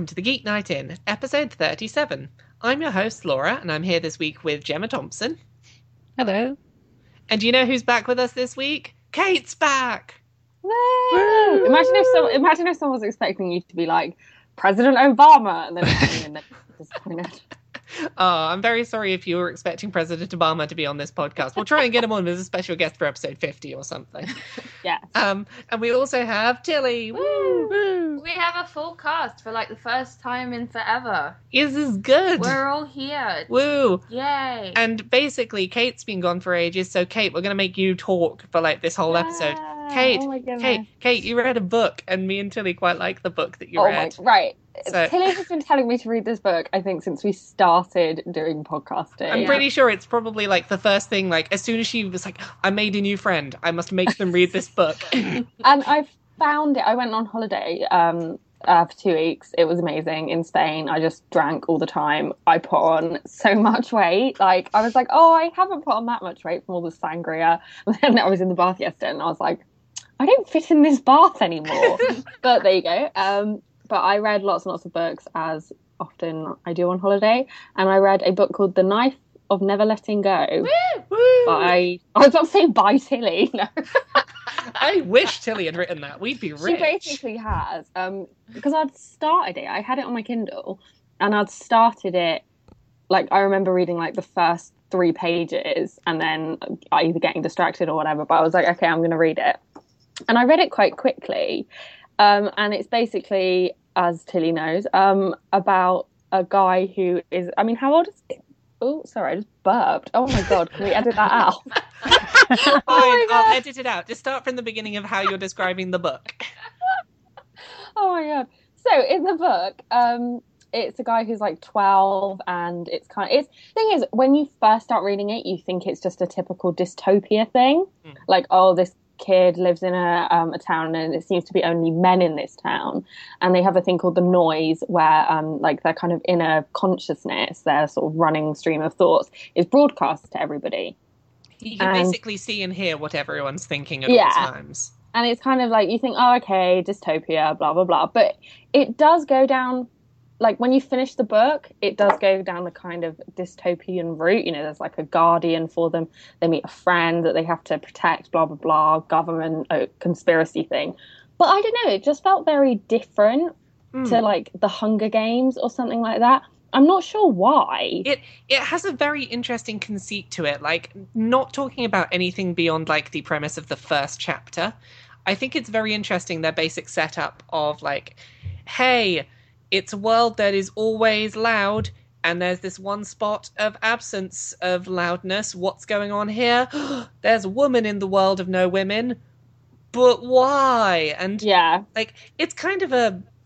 to the Geek Night In, episode 37. I'm your host, Laura, and I'm here this week with Gemma Thompson. Hello. And do you know who's back with us this week? Kate's back! Woo! Imagine if someone was expecting you to be like, President Obama, and then disappointed. Oh, I'm very sorry if you were expecting President Obama to be on this podcast. We'll try and get him on as a special guest for episode 50 or something. Yes. And we also have Tilly. Woo! Woo! We have a full cast for like the first time in forever. This is good. We're all here. Woo! Yay! And basically, Kate's been gone for ages, so Kate, we're going to make you talk for like this whole episode. Kate, oh my goodness. Kate, you read a book, and me and Tilly quite like the book that you read. Right. So, Tilly has been telling me to read this book, I think, since we started doing podcasting. I'm pretty sure it's probably like the first thing, like as soon as she was like, I made a new friend, I must make them read this book. And I found it. I went on holiday for 2 weeks. It was amazing in Spain. I just drank all the time. I put on so much weight. Like, I was like, oh, I haven't put on that much weight from all the sangria. And then I was in the bath yesterday and I was like, I don't fit in this bath anymore. But there you go. But I read lots and lots of books, as often I do on holiday. And I read a book called The Knife of Never Letting Go. Woo! I was about to say by Tilly. No. I wish Tilly had written that. We'd be rich. She basically has. Because I'd started it. I had it on my Kindle. And I'd started it. Like, I remember reading, like, the first 3 pages. And then either getting distracted or whatever. But I was like, okay, I'm going to read it. And I read it quite quickly. And it's basically, as Tilly knows, about a guy who is, I mean, how old is he? Oh, sorry, I just burped. Oh my God, can we edit that out? Fine, I'll edit it out. Just start from the beginning of how you're describing the book. Oh my God. So in the book, it's a guy who's like 12 and it's thing is, when you first start reading it, you think it's just a typical dystopia thing. Like, oh, this kid lives in a town and it seems to be only men in this town, and they have a thing called the noise where like their kind of inner consciousness, their sort of running stream of thoughts is broadcast to everybody. You can basically see and hear what everyone's thinking at all times. And it's kind of like you think, oh, okay, dystopia, blah blah blah, but it does go down, like when you finish the book, it does go down the kind of dystopian route. You know, there's like a guardian for them. They meet a friend that they have to protect, blah, blah, blah, government, conspiracy thing. But I don't know, it just felt very different to like the Hunger Games or something like that. I'm not sure why. It has a very interesting conceit to it, like not talking about anything beyond like the premise of the first chapter. I think it's very interesting, their basic setup of like, hey, it's a world that is always loud, and there's this one spot of absence of loudness. What's going on here? There's a woman in the world of no women. But why? And like, it's kind of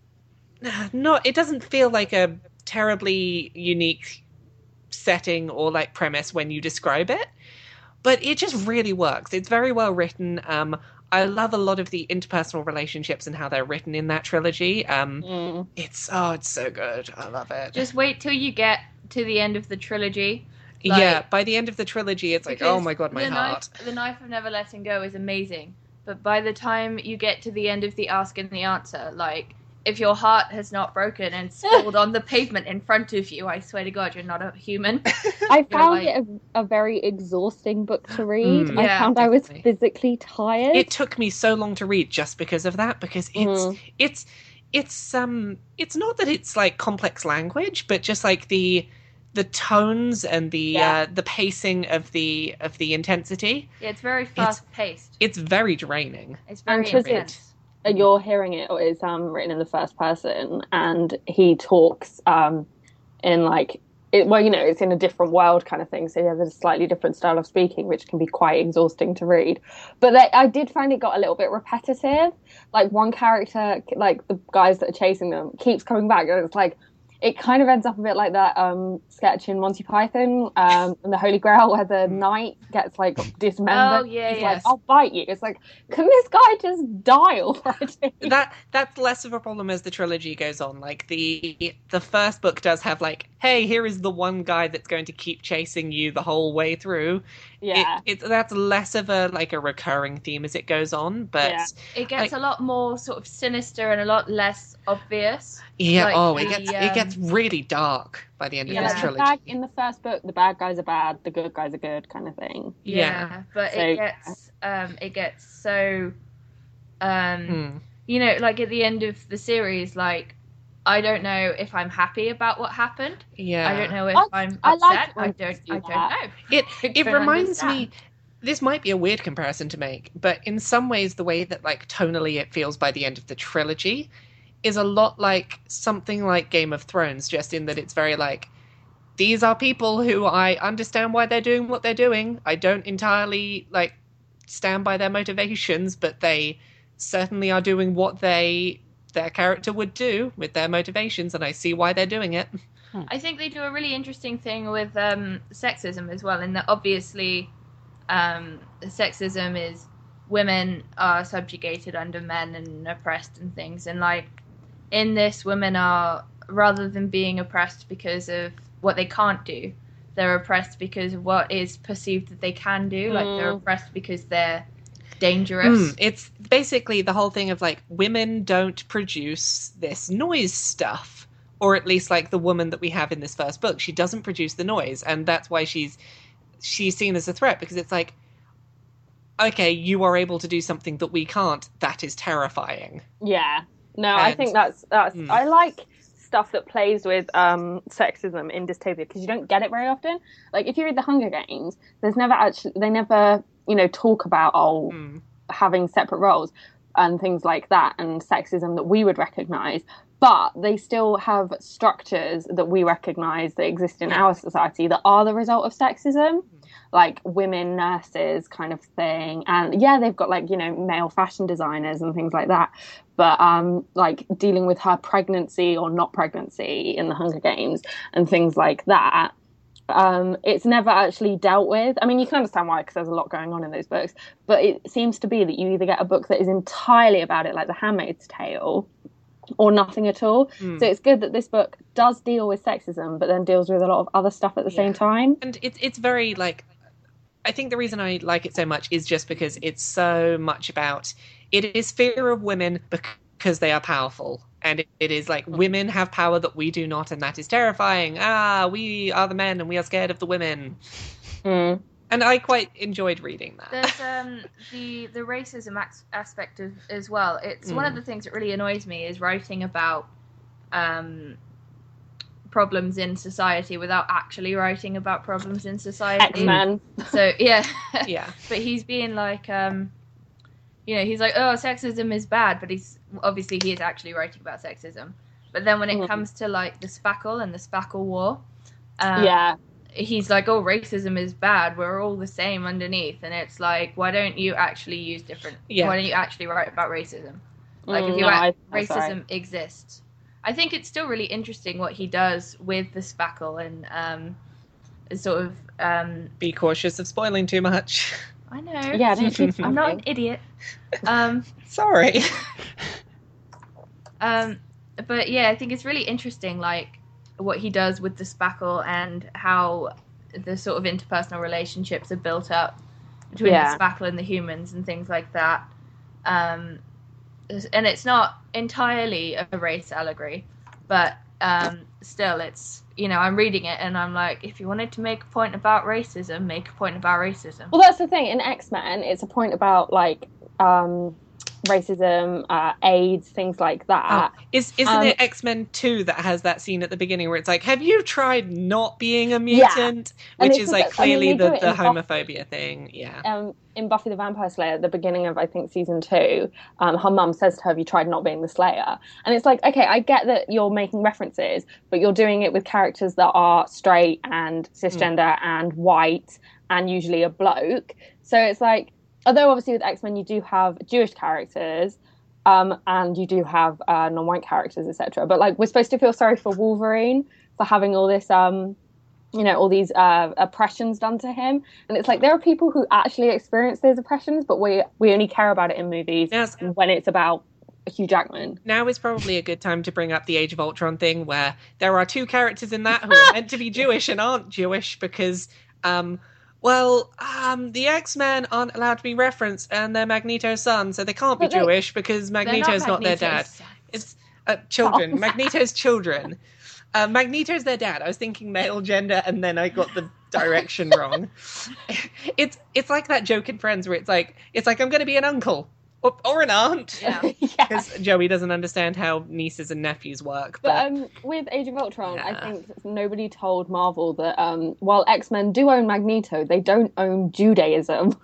it doesn't feel like a terribly unique setting or like premise when you describe it, but it just really works. It's very well written. I love a lot of the interpersonal relationships and how they're written in that trilogy. It's so good. I love it. Just wait till you get to the end of the trilogy. Like, by the end of the trilogy, it's like, oh my God, my heart. The Knife of Never Letting Go is amazing. But by the time you get to the end of the Ask and the Answer, like, if your heart has not broken and spilled on the pavement in front of you, I swear to God, you're not a human. I found it a very exhausting book to read. I found definitely. I was physically tired. It took me so long to read just because of that, because it's not that it's like complex language, but just like the tones and the pacing of the intensity. Yeah, it's very fast paced. It's very draining. It's very intense. You're hearing it, or it's written in the first person, and he talks in like it's in a different world kind of thing, so he has a slightly different style of speaking, which can be quite exhausting to read. But I did find it got a little bit repetitive. Like, one character, like the guys that are chasing them, keeps coming back, and it's like it kind of ends up a bit like that sketch in Monty Python and the Holy Grail, where the knight gets like dismembered. Oh yeah, like, I'll bite you. It's like, can this guy just die already? That's less of a problem as the trilogy goes on. Like the first book does have like, hey, here is the one guy that's going to keep chasing you the whole way through. Yeah, that's less of a recurring theme as it goes on, but it gets a lot more sort of sinister and a lot less obvious. Yeah. Like It gets really dark by the end of Yeah. this Like trilogy. in the first book, the bad guys are bad, the good guys are good, kind of thing. Yeah. But So- it gets so Hmm. you know, like at the end of the series, like I don't know if I'm happy about what happened. Yeah. I don't know if I'm I like upset. it when I they do don't that. know. It I it don't reminds understand. me. This might be a weird comparison to make, but in some ways, the way that like tonally it feels by the end of the trilogy is a lot like something like Game of Thrones, just in that it's very like, these are people who I understand why they're doing what they're doing. I don't entirely like stand by their motivations, but they certainly are doing what their character would do with their motivations, and I see why they're doing it. I think they do a really interesting thing with sexism as well, in that obviously sexism is women are subjugated under men and oppressed and things, and like in this, women are, rather than being oppressed because of what they can't do, they're oppressed because of what is perceived that they can do. Like they're oppressed because they're dangerous. It's basically the whole thing of like, women don't produce this noise stuff, or at least like the woman that we have in this first book, she doesn't produce the noise, and that's why she's seen as a threat, because it's like, okay, you are able to do something that we can't. That is terrifying. Yeah. No, I And- think that's I like stuff that plays with sexism in dystopia, because you don't get it very often. Like if you read the Hunger Games, they never talk about having separate roles and things like that, and sexism that we would recognize, but they still have structures that we recognize that exist in our society that are the result of sexism, like women nurses kind of thing. And yeah, they've got like, male fashion designers and things like that, but like dealing with her pregnancy or not pregnancy in the Hunger Games and things like that, it's never actually dealt with. I mean, you can understand why, because there's a lot going on in those books, but it seems to be that you either get a book that is entirely about it, like The Handmaid's Tale, or nothing at all. So it's good that this book does deal with sexism, but then deals with a lot of other stuff at the same time. And it's very like, I think the reason I like it so much is just because it's so much about, it is fear of women because they are powerful. And it is like, women have power that we do not, and that is terrifying. We are the men and we are scared of the women. And I quite enjoyed reading that. There's the racism aspect as well. It's one of the things that really annoys me is writing about problems in society without actually writing about problems in society. X-Men. So yeah, Yeah. But he's being like, he's like, oh, sexism is bad, but he is actually writing about sexism. But then when it comes to like the Spackle and the Spackle War, he's like, oh, racism is bad, we're all the same underneath. And it's like, why don't you actually use different, why don't you actually write about racism? Like, if racism exists. I think it's still really interesting what he does with the Spackle and sort of... Be cautious of spoiling too much. I know. Yeah, I'm not an idiot. Sorry. But yeah, I think it's really interesting, like, what he does with the Spackle and how the sort of interpersonal relationships are built up between the Spackle and the humans and things like that. And it's not entirely a race allegory, but still, it's, I'm reading it and I'm like, if you wanted to make a point about racism, make a point about racism. Well, that's the thing. In X-Men, it's a point about, like, racism, AIDS, things like that. Isn't it X-Men 2 that has that scene at the beginning where it's like, have you tried not being a mutant? Which is like clearly the homophobia thing. Yeah. In Buffy the Vampire Slayer, at the beginning of, I think, season 2, her mum says to her, have you tried not being the Slayer? And it's like, okay, I get that you're making references, but you're doing it with characters that are straight and cisgender and white and usually a bloke. So it's like, although obviously with X-Men you do have Jewish characters, and you do have non-white characters, etc. But like, we're supposed to feel sorry for Wolverine for having all this, all these oppressions done to him, and it's like, there are people who actually experience those oppressions, but we only care about it in movies when it's about Hugh Jackman. Now is probably a good time to bring up the Age of Ultron thing, where there are two characters in that who are meant to be Jewish and aren't Jewish because the X-Men aren't allowed to be referenced, and they're Magneto's son, so they can't be Jewish because Magneto's not their dad. Children. Magneto's children. Magneto's their dad. I was thinking male gender, and then I got the direction wrong. It's like that joke in Friends where it's like I'm going to be an uncle or an aunt. Yeah. Because Joey doesn't understand how nieces and nephews work. But with Age of Ultron, Yeah. I think nobody told Marvel that while X-Men do own Magneto, they don't own Judaism.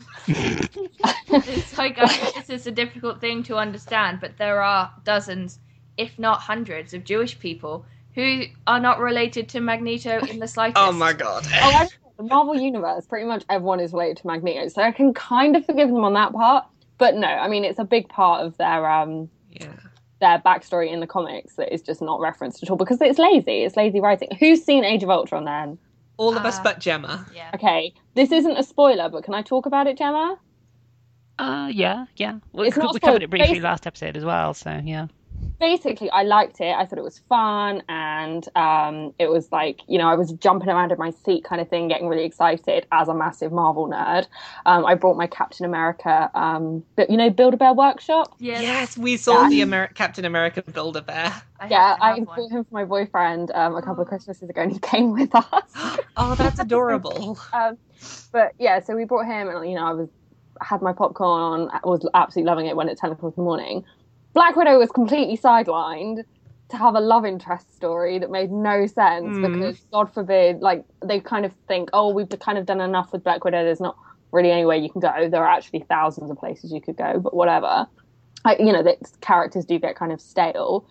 It's like, this is a difficult thing to understand, but there are dozens, if not hundreds, of Jewish people who are not related to Magneto in the slightest. Oh my god. The Marvel Universe, pretty much everyone is related to Magneto, so I can kind of forgive them on that part. But no, I mean, it's a big part of their backstory in the comics that is just not referenced at all because it's lazy. It's lazy writing. Who's seen Age of Ultron then? All of us but Gemma. Yeah. Okay, this isn't a spoiler, but can I talk about it, Gemma? Yeah. Well, It's not we covered it briefly basic- last episode as well, so yeah. Basically, I liked it. I thought it was fun, and it was like, I was jumping around in my seat kind of thing, getting really excited as a massive Marvel nerd. I brought my Captain America, Build-A-Bear workshop. Yeah. Yes, we saw the Captain America Build-A-Bear. I I bought him for my boyfriend a couple of Christmases ago, and he came with us. Oh, that's adorable. But yeah, so we brought him, and I had my popcorn on, was absolutely loving it when it's 10 o'clock in the morning. Black Widow was completely sidelined to have a love interest story that made no sense because, God forbid, like, they kind of think, oh, we've kind of done enough with Black Widow, there's not really anywhere you can go. There are actually thousands of places you could go, but whatever. The characters do get kind of stale.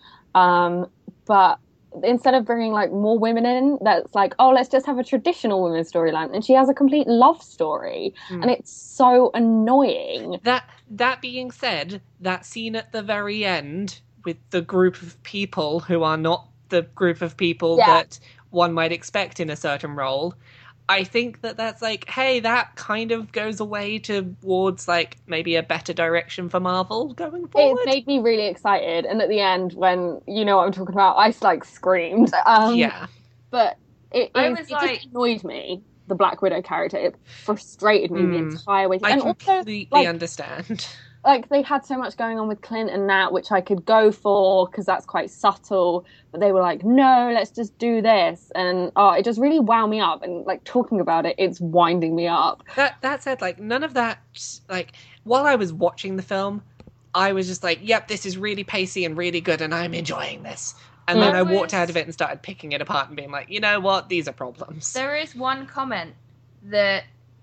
But instead of bringing, like, more women in, that's like, oh, let's just have a traditional women's storyline. And she has a complete love story. And it's so annoying. That being said, that scene at the very end with the group of people who are not the group of people that one might expect in a certain role, I think that's like, hey, that kind of goes away towards like maybe a better direction for Marvel going forward. It made me really excited, and at the end, when you know what I'm talking about, I like screamed. But it just annoyed me. The Black Widow character, it frustrated me the entire way. I And completely also, understand. Like, they had so much going on with Clint and Nat, which I could go for because that's quite subtle. But they were like, no, let's just do this. And it just really wound me up. And, like, talking about it, it's winding me up. That said, like, none of that, like, while I was watching the film, I was just like, yep, this is really pacey and really good and I'm enjoying this. And then I walked out of it and started picking it apart and being like, you know what, these are problems. There is one comment that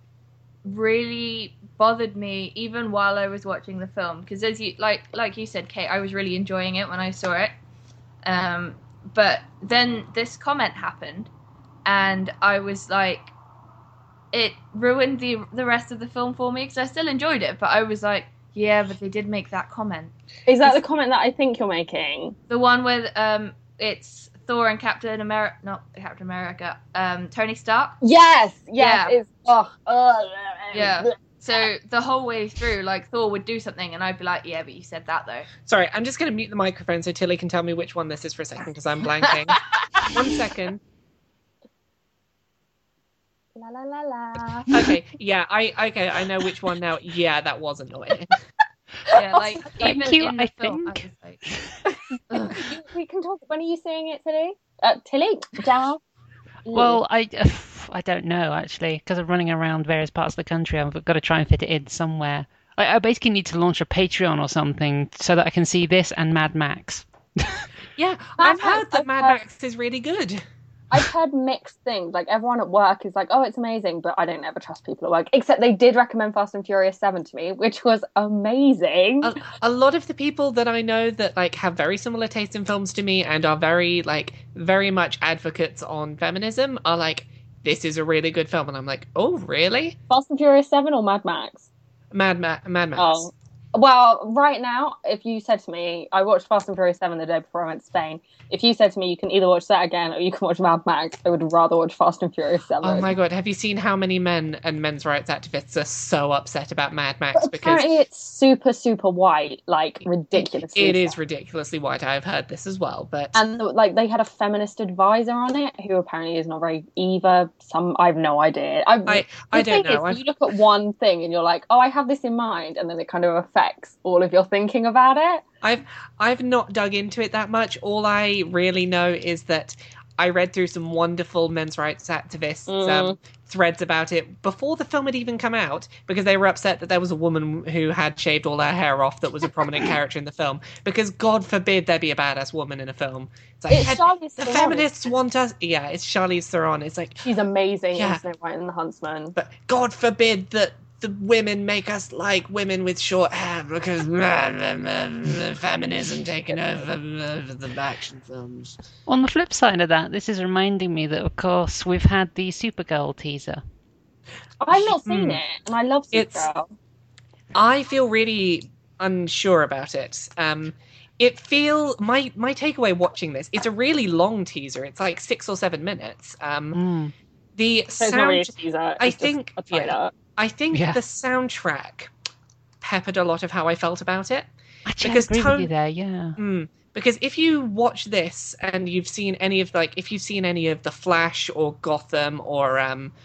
really bothered me even while I was watching the film, because as you like you said, Kate, I was really enjoying it when I saw it, but then this comment happened and I was like, it ruined the rest of the film for me because I still enjoyed it, but I was like, yeah, but they did make that comment. Is that the comment that I think you're making? The one with it's Thor and Tony Stark. Yes. Yeah. It's Yeah. So the whole way through, like, Thor would do something and I'd be like, yeah, but you said that though. Sorry, I'm just going to mute the microphone so Tilly can tell me which one this is for a second because I'm blanking. 1 second. La la la la. Okay, yeah, I know which one now. Yeah, that was annoying. Yeah, like, even Thank you, in the I film, think. I was like, ugh. We can talk. When are you seeing it, Tilly? Tilly? Down? Well, I don't know, actually, because I'm running around various parts of the country. I've got to try and fit it in somewhere. I basically need to launch a Patreon or something so that I can see this and Mad Max. Yeah, I've heard that Mad Max is really good. I've heard mixed things. Like, everyone at work is like, oh, it's amazing, but I don't ever trust people at work. Except they did recommend Fast and Furious 7 to me, which was amazing. A lot of the people that I know that like have very similar tastes in films to me and are very much advocates on feminism are like, this is a really good film, and I'm like, oh, really? Fast and Furious 7 or Mad Max? Mad Max. Oh. Well, right now, if you said to me, I watched Fast and Furious 7 the day before I went to Spain. If you said to me, you can either watch that again or you can watch Mad Max, I would rather watch Fast and Furious 7. Oh my god, have you seen how many men and men's rights activists are so upset about Mad Max? But Because apparently it's super, super white, like ridiculously. it is so. ridiculously white. I've heard this as well, but And like they had a feminist advisor on it who apparently is not very either. I have no idea. I don't know. You look at one thing and you're like, oh, I have this in mind, and then it kind of affects affects all of your thinking about it. I've not dug into it that much. All I really know is that I read through some wonderful men's rights activists threads about it before the film had even come out, because they were upset that there was a woman who had shaved all her hair off that was a prominent character in the film, because God forbid there be a badass woman in a film. It's like, It's Charlize the Theron. feminists want us. Yeah, it's Charlize Theron. It's like, She's amazing Yeah. in Snow White and the Huntsman. but God forbid that the women make us like women with short hair, because feminism taking over the action films. On the flip side of that, this is reminding me that, of course, we've had the Supergirl teaser. I've not seen it, and I love It's- Supergirl. I feel really unsure about it. My takeaway watching this, it's a really long teaser. It's like 6 or 7 minutes. The So it's not really a sound, teaser. I It's just think, a trailer. I think Yeah. the soundtrack peppered a lot of how I felt about it. Actually, Because I agree tone- with you there, yeah. Because if you watch this and you've seen any of the Flash or Gotham or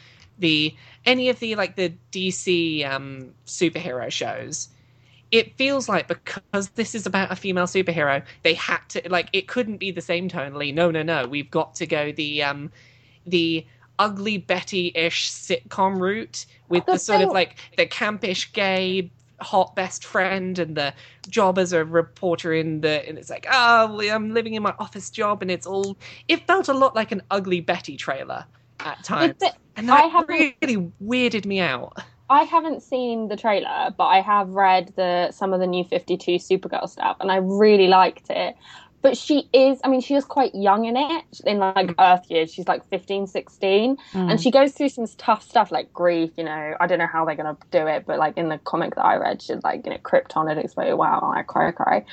any of the DC superhero shows, it feels like, because this is about a female superhero, they had to, it couldn't be the same tonally. No, we've got to go the Ugly Betty-ish sitcom route with the sort of the campish gay hot best friend and the job as a reporter and it's like, I'm living in my office job, and it felt a lot like an Ugly Betty trailer at times. And that really weirded me out. I haven't seen the trailer, but I have read some of the New 52 Supergirl stuff, and I really liked it. But she is quite young in it, in Earth years. She's 15, 16. And she goes through some tough stuff like grief, I don't know how they're going to do it, but in the comic that I read, she's Krypton had exploded. Wow, I cry.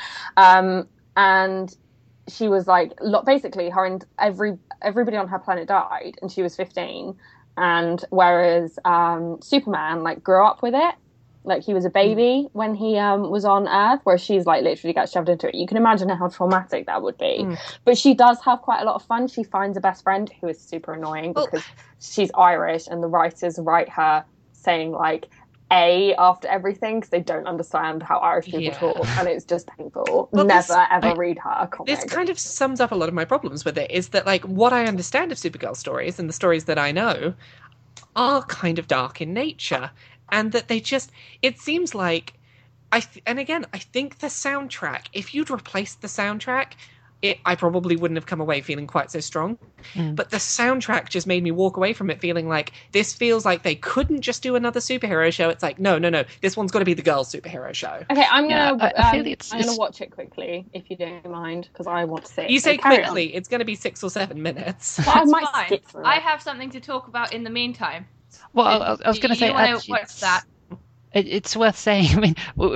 And she was basically her and everybody on her planet died, and she was 15. And whereas Superman grew up with it. He was a baby when he was on Earth, where she's literally got shoved into it. You can imagine how traumatic that would be. But she does have quite a lot of fun. She finds a best friend who is super annoying because she's Irish, and the writers write her saying A after everything because they don't understand how Irish people talk, and it's just painful. Well, Never read her comic. This kind of sums up a lot of my problems with it, is that what I understand of Supergirl stories and the stories that I know are kind of dark in nature. And that it seems like, and again, I think the soundtrack, if you'd replaced the soundtrack, I probably wouldn't have come away feeling quite so strong. But the soundtrack just made me walk away from it feeling like, this feels like they couldn't just do another superhero show. It's like, no, this one's got to be the girls' superhero show. Okay, I'm gonna I feel I'm gonna watch it quickly if you don't mind, because I want to see it. You say So carry quickly, it's going to be 6 or 7 minutes. on. I That's might fine. skip through I it. have something to talk about in the meantime. Well, I was going to say, you want actually, to watch that? It's worth saying.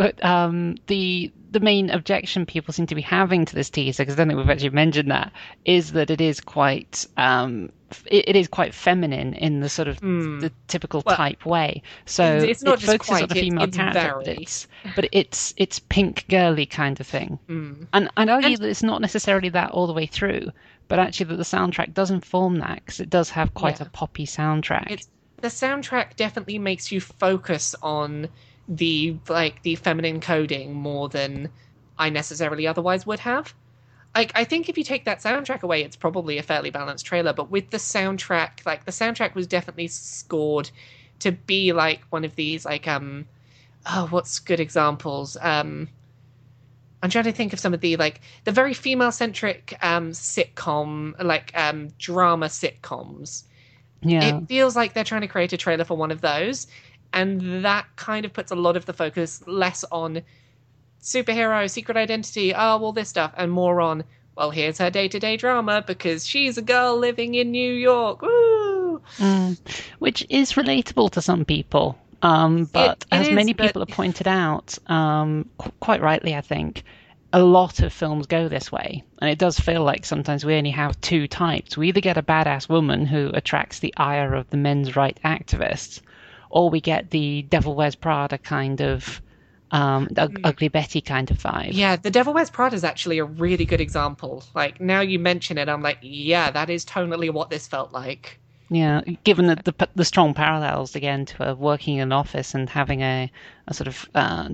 The main objection people seem to be having to this teaser, because I don't think we've actually mentioned that, is that it is quite it is quite feminine in the sort of the typical type way. So it's not it just focuses on quite, the female it's character, very. but it's pink girly kind of thing. And I'd argue that it's not necessarily that all the way through, but actually that the soundtrack does inform that, because it does have quite a poppy soundtrack. The soundtrack definitely makes you focus on the feminine coding more than I necessarily otherwise would have. I think if you take that soundtrack away, it's probably a fairly balanced trailer. But with the soundtrack, the soundtrack was definitely scored to be one of these what's good examples? I'm trying to think of some of the the very female centric sitcom drama sitcoms. Yeah. It feels like they're trying to create a trailer for one of those, and that kind of puts a lot of the focus less on superhero, secret identity, all this stuff, and more on, well, here's her day-to-day drama because she's a girl living in New York. Woo! Which is relatable to some people. But as many but people have pointed out, quite rightly, I think, a lot of films go this way. And it does feel like sometimes we only have two types. We either get a badass woman who attracts the ire of the men's rights activists, or we get the Devil Wears Prada kind of Ugly Betty kind of vibe. Yeah, The Devil Wears Prada is actually a really good example. Now you mention it, I'm like, yeah, that is tonally what this felt like. Yeah, given the strong parallels again to working in an office and having a sort of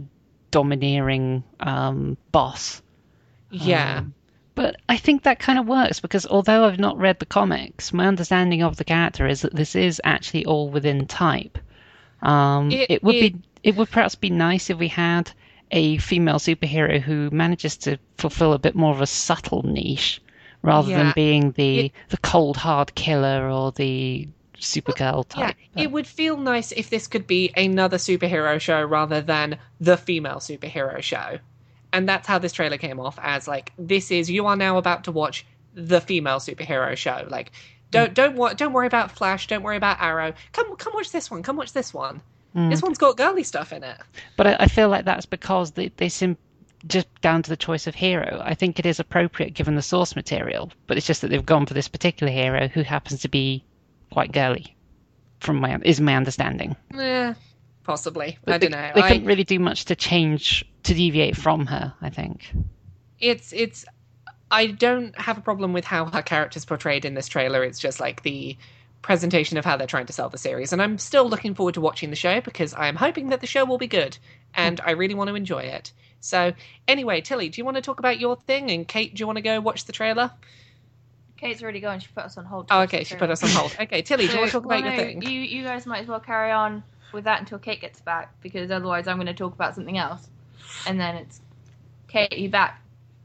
domineering boss. Yeah. But I think that kind of works because although I've not read the comics, my understanding of the character is that this is actually all within type. It would perhaps be nice if we had a female superhero who manages to fulfill a bit more of a subtle niche rather than being the cold hard killer or the Supergirl type. Yeah, it would feel nice if this could be another superhero show rather than the female superhero show. And that's how this trailer came off, as like, this is, you are now about to watch the female superhero show. Like, don't worry about Flash, don't worry about Arrow. Come watch this one. Come watch this one. This one's got girly stuff in it. But I feel like that's because they seem just down to the choice of hero. I think it is appropriate given the source material, but it's just that they've gone for this particular hero who happens to be quite girly, is my understanding. Yeah, possibly. But I don't know. They couldn't really do much to deviate from her, I think. It's. I don't have a problem with how her character's portrayed in this trailer. It's just like the presentation of how they're trying to sell the series. And I'm still looking forward to watching the show because I'm hoping that the show will be good. And I really want to enjoy it. So anyway, Tilly, do you want to talk about your thing? And Kate, do you want to go watch the trailer? Kate's already gone. She put us on hold. Oh, okay. She put us on hold. Okay, Tilly, do you want to talk about your thing? You guys might as well carry on with that until Kate gets back, because otherwise I'm going to talk about something else. And then it's... Kate, are you back?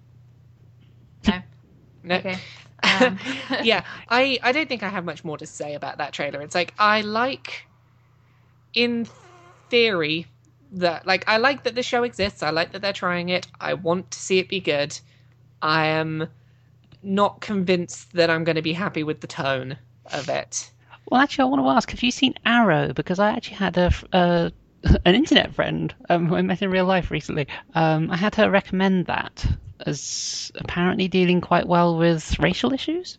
No? No. Okay. Yeah, I don't think I have much more to say about that trailer. It's like, I like, in theory, that the show exists. I like that they're trying it. I want to see it be good. I am not convinced that I'm going to be happy with the tone of it. Well, actually, I want to ask, have you seen Arrow? Because I actually had an internet friend who I met in real life recently. I had her recommend that as apparently dealing quite well with racial issues.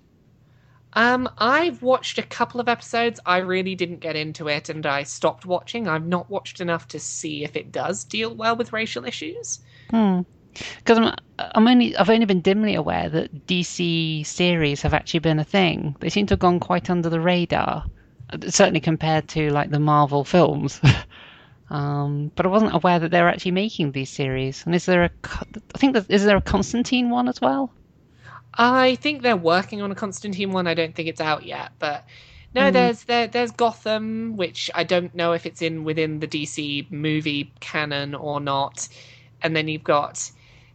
I've watched a couple of episodes. I really didn't get into it, and I stopped watching. I've not watched enough to see if it does deal well with racial issues. Because I've only been dimly aware that DC series have actually been a thing. They seem to have gone quite under the radar, certainly compared to like the Marvel films. But I wasn't aware that they're actually making these series. And is there a Constantine one as well? I think they're working on a Constantine one. I don't think it's out yet, but no, there's Gotham, which I don't know if it's within the DC movie canon or not. And then you've got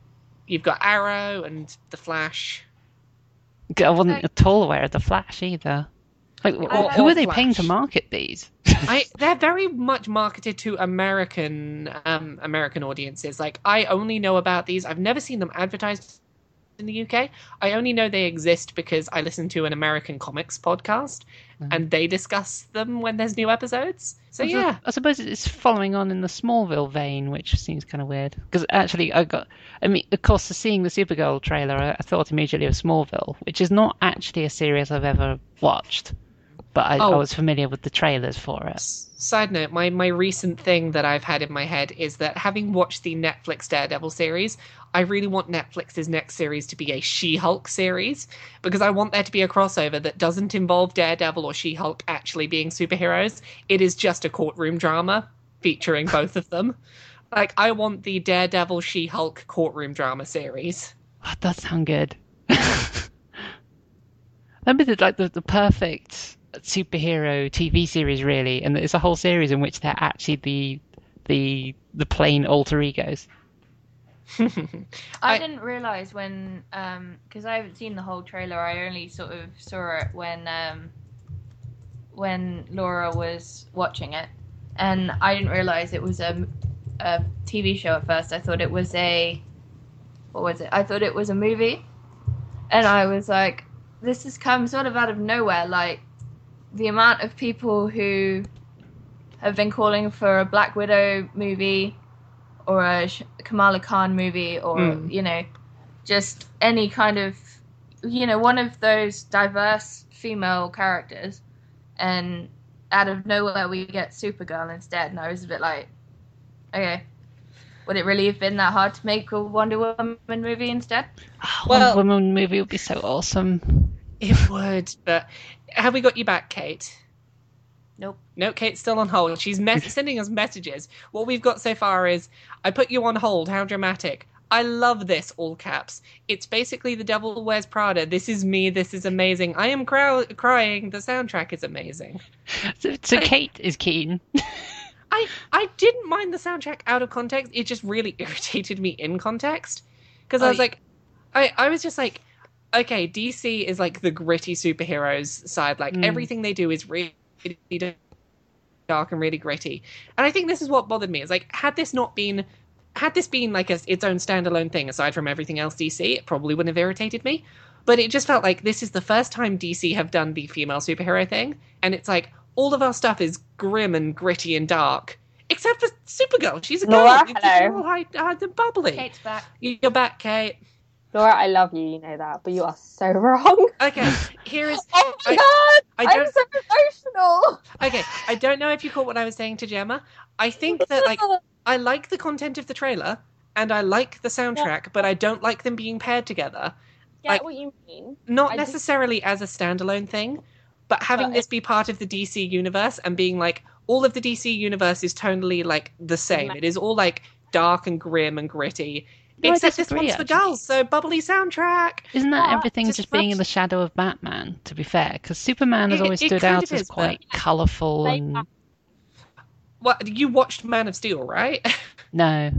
Arrow and the Flash. I wasn't at all aware of the Flash either. Like, who are they paying to market these? They're very much marketed to American audiences. Like, I only know about these. I've never seen them advertised in the UK. I only know they exist because I listen to an American comics podcast, and they discuss them when there's new episodes. So yeah, I suppose it's following on in the Smallville vein, which seems kind of weird. Because actually, of course, seeing the Supergirl trailer, I thought immediately of Smallville, which is not actually a series I've ever watched, but I was familiar with the trailers for it. Side note, my recent thing that I've had in my head is that having watched the Netflix Daredevil series, I really want Netflix's next series to be a She-Hulk series, because I want there to be a crossover that doesn't involve Daredevil or She-Hulk actually being superheroes. It is just a courtroom drama featuring both of them. Like, I want the Daredevil She-Hulk courtroom drama series. That does sound good. That'd be the perfect superhero TV series, really, and it's a whole series in which they're actually the plain alter egos. I didn't realize when, because I haven't seen the whole trailer. I only sort of saw it when Laura was watching it, and I didn't realize it was a TV show at first. I thought it was I thought it was a movie, and I was like, this has come sort of out of nowhere. Like, the amount of people who have been calling for a Black Widow movie or a Kamala Khan movie or, just any kind of, one of those diverse female characters. And out of nowhere, we get Supergirl instead. And I was a bit like, okay, would it really have been that hard to make a Wonder Woman movie instead? Wonder Woman movie would be so awesome. It would, but have we got you back, Kate? Nope. No, Kate's still on hold. She's sending us messages. What we've got so far is, I put you on hold. How dramatic. I love this, all caps. It's basically The Devil Wears Prada. This is me. This is amazing. I am crying. The soundtrack is amazing. So Kate is keen. I didn't mind the soundtrack out of context. It just really irritated me in context. Because I was like, I was just like, okay, DC is like the gritty superheroes side. Like everything they do is really dark and really gritty. And I think this is what bothered me. Is like, had this been like its own standalone thing aside from everything else DC, it probably wouldn't have irritated me. But it just felt like this is the first time DC have done the female superhero thing, and it's like all of our stuff is grim and gritty and dark, except for Supergirl. She's a girl. Laura, hello. All bubbly. Kate's back. You're back, Kate. Laura, I love you, you know that, but you are so wrong. Okay, here is... Oh my god! I'm so emotional! Okay, I don't know if you caught what I was saying to Gemma. I think that, like, I like the content of the trailer, and I like the soundtrack, but I don't like them being paired together. Get what you mean. Not necessarily as a standalone thing, but having this be part of the DC universe and being, like, all of the DC universe is tonally, like, the same. It is all, like, dark and grim and gritty. No, Except this one's for girls, so bubbly soundtrack. Isn't that everything just being in the shadow of Batman, to be fair? Because Superman has always stood out as quite colourful and... What, you watched Man of Steel, right? No.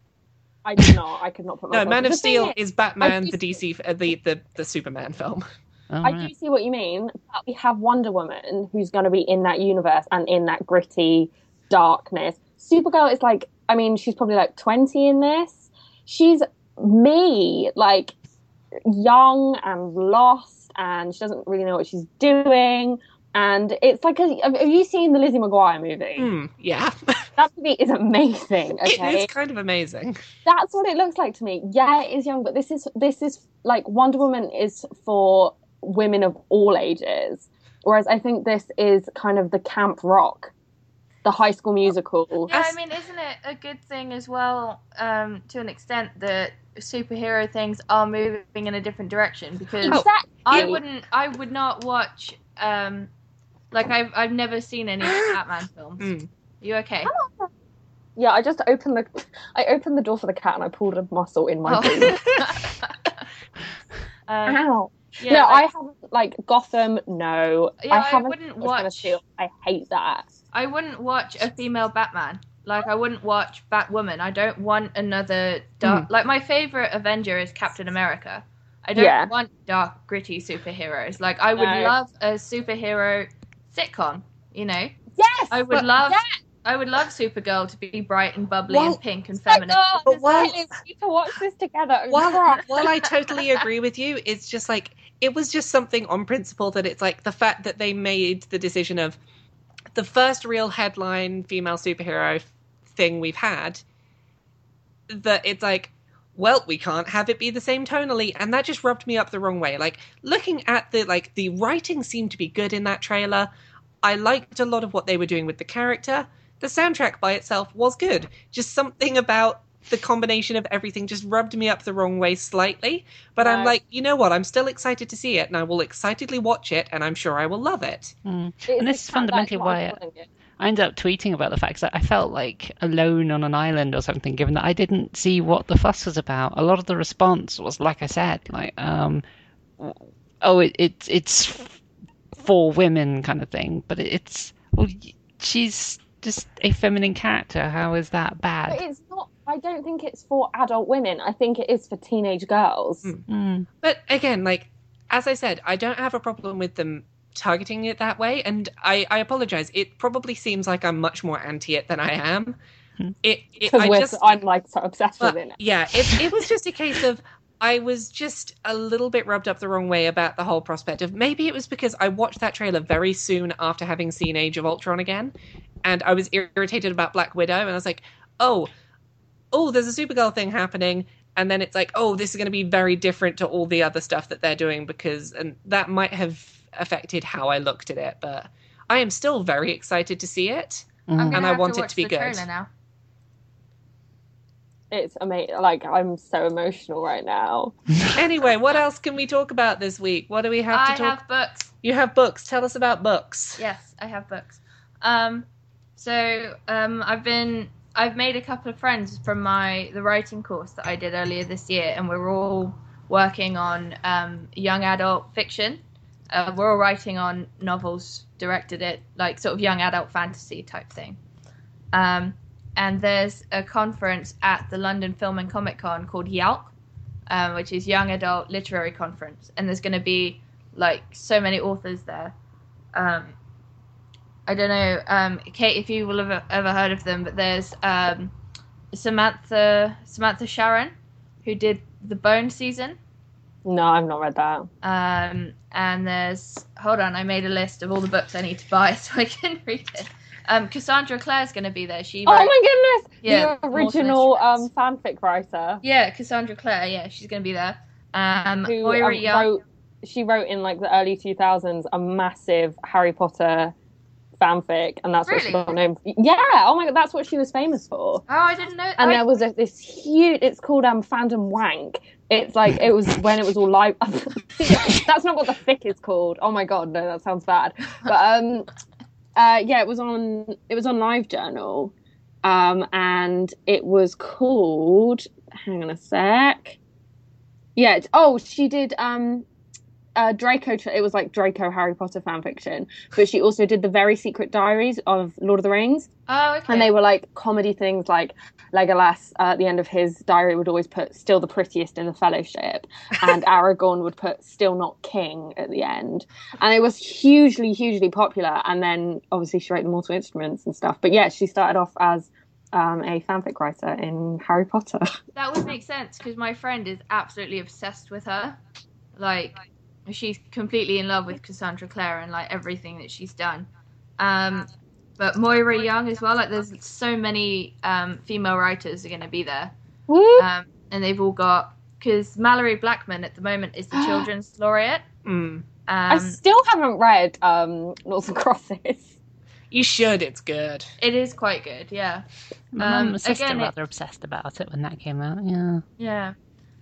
I did not. I could not put my... No, Man of Steel is Batman, the DC, the Superman film. I do see what you mean, but we have Wonder Woman, who's going to be in that universe and in that gritty darkness. Supergirl is like, I mean, she's probably like 20 in this. She's me, like, young and lost, and she doesn't really know what she's doing. And it's like, have you seen the Lizzie McGuire movie? Yeah. That movie is amazing, okay? It is kind of amazing. That's what it looks like to me. Yeah, it is young, but this is like, Wonder Woman is for women of all ages. Whereas I think this is kind of the camp rock, the High School Musical. Yeah, I mean, isn't it a good thing as well, to an extent, that superhero things are moving in a different direction? Because I would not watch, like, I've never seen any Batman films. Are you okay? Yeah, I just opened the door for the cat and I pulled a muscle in my boot. Ow. Yeah, no, like, I haven't, like, Gotham, no. Yeah, I haven't. Wouldn't watch... I hate that. I wouldn't watch a female Batman. Like, I wouldn't watch Batwoman. I don't want another dark... Like, my favourite Avenger is Captain America. I don't want dark, gritty superheroes. Like, I would love a superhero sitcom, you know? Yes! I would love Supergirl to be bright and bubbly and pink and feminine. We need to watch this together. While I totally agree with you, it's just like, it was just something on principle that it's like the fact that they made the decision of the first real headline female superhero thing we've had, that it's like, well, we can't have it be the same tonally, and that just rubbed me up the wrong way. Like, looking at the writing seemed to be good in that trailer. I liked a lot of what they were doing with the character. The soundtrack by itself was good. Just something about the combination of everything just rubbed me up the wrong way slightly. But I'm like, you know what? I'm still excited to see it, and I will excitedly watch it, and I'm sure I will love it. And this is fundamentally why I ended up tweeting about the fact that I felt like alone on an island or something, given that I didn't see what the fuss was about. A lot of the response was, like I said, like, it's for women kind of thing. But she's just a feminine character. How is that bad? But it's not. I don't think it's for adult women. I think it is for teenage girls. But again, like, as I said, I don't have a problem with them targeting it that way, and I apologize. It probably seems like I'm much more anti it than I am. I'm like so obsessed with it. Yeah, it was just a case of I was just a little bit rubbed up the wrong way about the whole prospect of, maybe it was because I watched that trailer very soon after having seen Age of Ultron again, and I was irritated about Black Widow, and I was like, oh, there's a Supergirl thing happening, and then it's like, oh, this is going to be very different to all the other stuff that they're doing, and that might have affected how I looked at it, but I am still very excited to see it, and I want it to be good. Now. It's amazing. Like, I'm so emotional right now. Anyway, what else can we talk about this week? What do we have to talk? I have books. You have books. Tell us about books. Yes, I have books. I've made a couple of friends from the writing course that I did earlier this year, and we're all working on young adult fiction. We're all writing on novels directed at like sort of young adult fantasy type thing. And there's a conference at the London Film and Comic Con called YALC, which is Young Adult Literary Conference, and there's going to be like so many authors there. I don't know, Kate, if you will have ever heard of them, but there's Samantha Sharon, who did the Bone season. No, I've not read that. And there's, hold on, I made a list of all the books I need to buy so I can read it. Cassandra Clare's going to be there. She wrote, oh my goodness! Yeah, the original fanfic writer. Yeah, Cassandra Clare. Yeah, she's going to be there. Who Moira Young. wrote in like the early 2000s a massive Harry Potter fanfic, and that's what she got known for. Yeah, oh my god, that's what she was famous for. Oh, I didn't know. And there was this huge, it's called Fandom Wank. It's like, it was when it was all live. That's not what the fic is called. Oh my god, no, that sounds bad. But yeah, it was on LiveJournal, and it was called, hang on a sec. Yeah, she did Draco. It was like Draco Harry Potter fanfiction, but she also did the Very Secret Diaries of Lord of the Rings. Oh, okay. And they were like comedy things, like Legolas at the end of his diary would always put "still the prettiest in the Fellowship," and Aragorn would put "still not king" at the end. And it was hugely, hugely popular. And then obviously she wrote the Mortal Instruments and stuff. But yeah, she started off as a fanfic writer in Harry Potter. That would make sense because my friend is absolutely obsessed with her. Like, she's completely in love with Cassandra Clare and like everything that she's done. But Moira Young as well. Like, there's so many female writers are going to be there. And they've all got, because Mallory Blackman at the moment is the children's laureate. I still haven't read Lords of Crosses. You should. It's good. It is quite good. Yeah. My mum and sister were rather obsessed about it when that came out. Yeah. Yeah.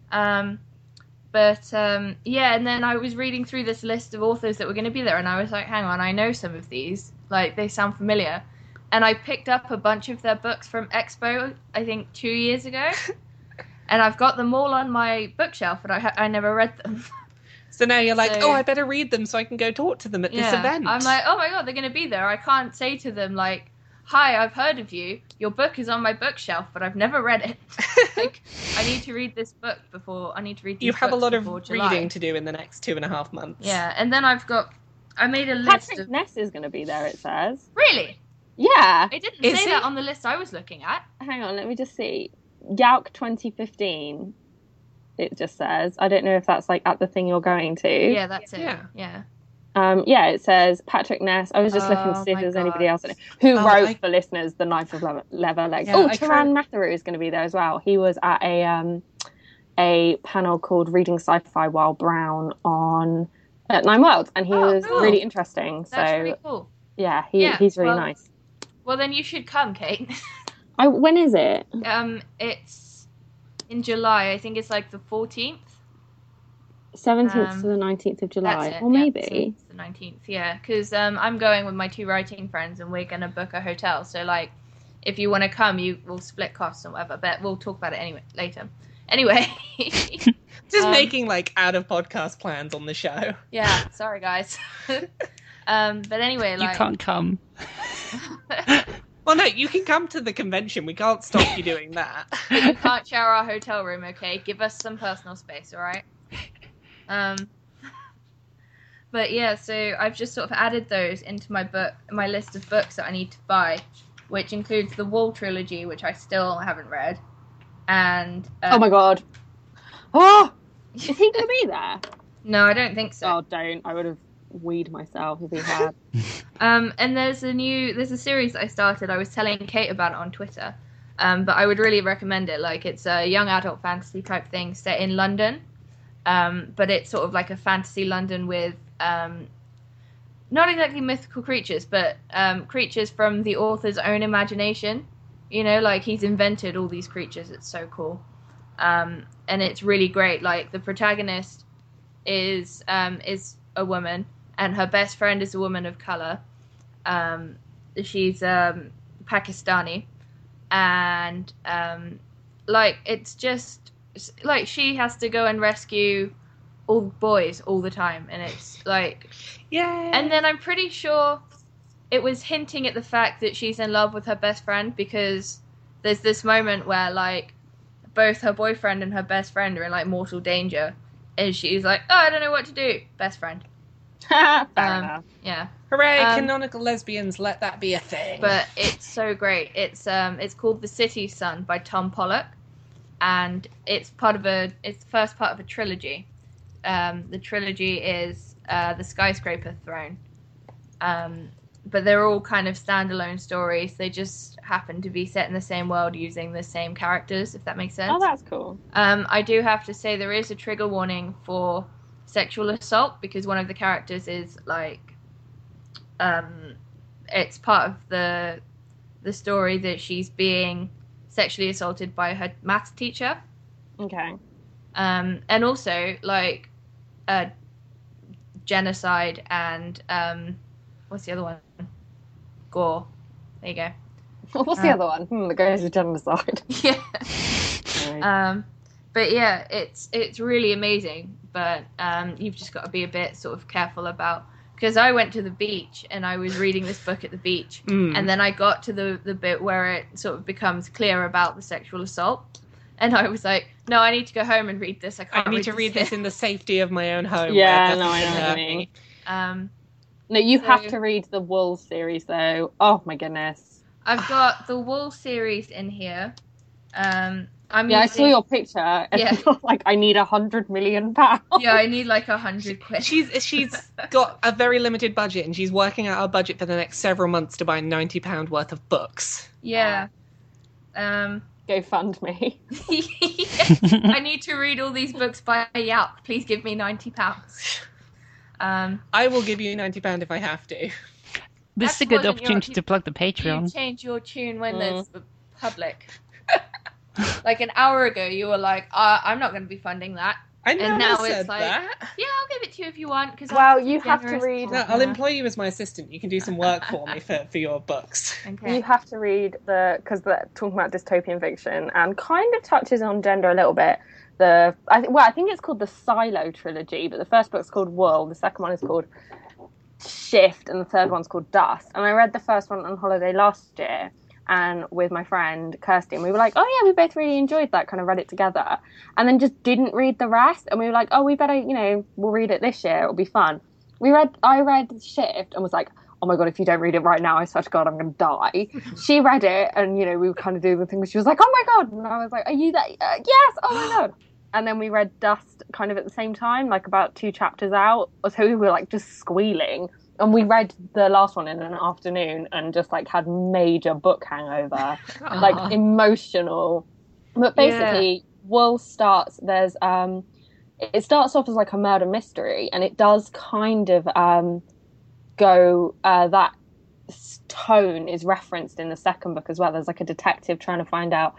But yeah, and then I was reading through this list of authors that were going to be there, and I was like, hang on, I know some of these. Like, they sound familiar. And I picked up a bunch of their books from Expo, I think 2 years ago. And I've got them all on my bookshelf, and I never read them. So now you're like, I better read them so I can go talk to them at this event. I'm like, oh my god, they're going to be there. I can't say to them, like, hi, I've heard of you. Your book is on my bookshelf, but I've never read it. Like, I need to read this book before. I need to read these You have a books lot of before July. reading to do in the next 2.5 months. Yeah, and then I made a list Patrick of... Ness is going to be there, it says. Really? Yeah. It didn't Is say he? that on the list I was looking at. Hang on, let me just see. Yauk 2015, it just says. I don't know if that's like at the thing you're going to. Yeah, that's it. Yeah. Yeah. It says Patrick Ness. I was just looking to see if my there's God. anybody else in it. Who Oh, wrote, I- for listeners, The Knife of Leather Legs. Yeah, Oh, I Taran Matharu is going to be there as well. He was at a panel called Reading Sci-Fi While Brown at Nine Worlds, and he was cool. really interesting. That's So really cool. yeah, Yeah, he's really well- nice. Well, then you should come, Kate. When is it? It's in July. I think it's like the 14th. 17th to the 19th of July. That's it. Or yeah, maybe. it's the 19th. Yeah, because I'm going with my 2 writing friends, and we're gonna book a hotel. So like, if you want to come, we'll split costs or whatever. But we'll talk about it anyway later. Anyway. Just making like out of podcast plans on the show. Yeah. Sorry, guys. But anyway, You like. can't come. Well, no, you can come to the convention. We can't stop you doing that. But you can't share our hotel room, okay? Give us some personal space, all right? But yeah, so I've just sort of added those into my list of books that I need to buy, which includes the Wall trilogy, which I still haven't read, and Oh my god. Oh! Is he going to be there? no, I don't think so. Oh, don't. I would have weed myself if he had. And there's a series that I started. I was telling Kate about it on Twitter, but I would really recommend it. Like, it's a young adult fantasy type thing set in London, but it's sort of like a fantasy London with not exactly mythical creatures, but creatures from the author's own imagination. You know, like, he's invented all these creatures. It's so cool, and it's really great. Like, the protagonist is a woman, and her best friend is a woman of color. she's Pakistani, and like it's just like she has to go and rescue all boys all the time, and it's like, Yeah. and then I'm pretty sure it was hinting at the fact that she's in love with her best friend, because there's this moment where like both her boyfriend and her best friend are in like mortal danger, and she's like, oh, I don't know what to do, best friend. Fair enough. Yeah. Hooray, canonical lesbians, let that be a thing. But it's so great. It's called The City Sun by Tom Pollock, and it's the first part of a trilogy. The trilogy is The Skyscraper Throne. But they're all kind of standalone stories. They just happen to be set in the same world using the same characters, if that makes sense. Oh, that's cool. I do have to say there is a trigger warning for sexual assault, because one of the characters is like, it's part of the story that she's being sexually assaulted by her maths teacher. Okay. And also like genocide and what's the other one? Gore. There you go. What's the other one? The goes to genocide. Yeah. Right. But yeah, it's really amazing. But you've just got to be a bit sort of careful about, because I went to the beach and I was reading this book at the beach, and then I got to the bit where it sort of becomes clear about the sexual assault, and I was like, no, I need to go home and read this. I need to read this in the safety of my own home. Yeah, no, I know what you mean. No, you have to read the Wool series, though. Oh, my goodness. I've got the Wool series in here. I saw your picture, and you're like, I need £100 million. Yeah, I need like 100 quid. She's got a very limited budget, and she's working out her budget for the next several months to buy £90 worth of books. Yeah. Go fund me. I need to read all these books by Yelp. Please give me £90. I will give you £90 if I have to. This is a good opportunity to plug the Patreon. You change your tune when there's the public. Like an hour ago, you were like, I'm not going to be funding that. I never and now said it's like, that. Yeah, I'll give it to you if you want. Cause you have to read. No, I'll employ you as my assistant. You can do some work for me for your books. Okay. You have to read because they're talking about dystopian fiction and kind of touches on gender a little bit. I think it's called the Silo trilogy, but the first book's called Wool, the second one is called Shift, and the third one's called Dust. And I read the first one on holiday last year, and with my friend Kirsty, and we were like, oh yeah, we both really enjoyed that, kind of read it together, and then just didn't read the rest, and we were like, oh, we better, we'll read it this year, it'll be fun. I read Shift and was like, oh my god, if you don't read it right now, I swear to god, I'm going to die. She read it, and we were kind of doing the thing where she was like, oh my god, and I was like, are you that? Yes, oh my god. And then we read Dust kind of at the same time, like about 2 chapters out, so we were like just squealing. And we read the last one in an afternoon and just like had major book hangover, like emotional. But basically, Wool starts, it starts off as like a murder mystery, and it does kind of go, that tone is referenced in the second book as well. There's like a detective trying to find out,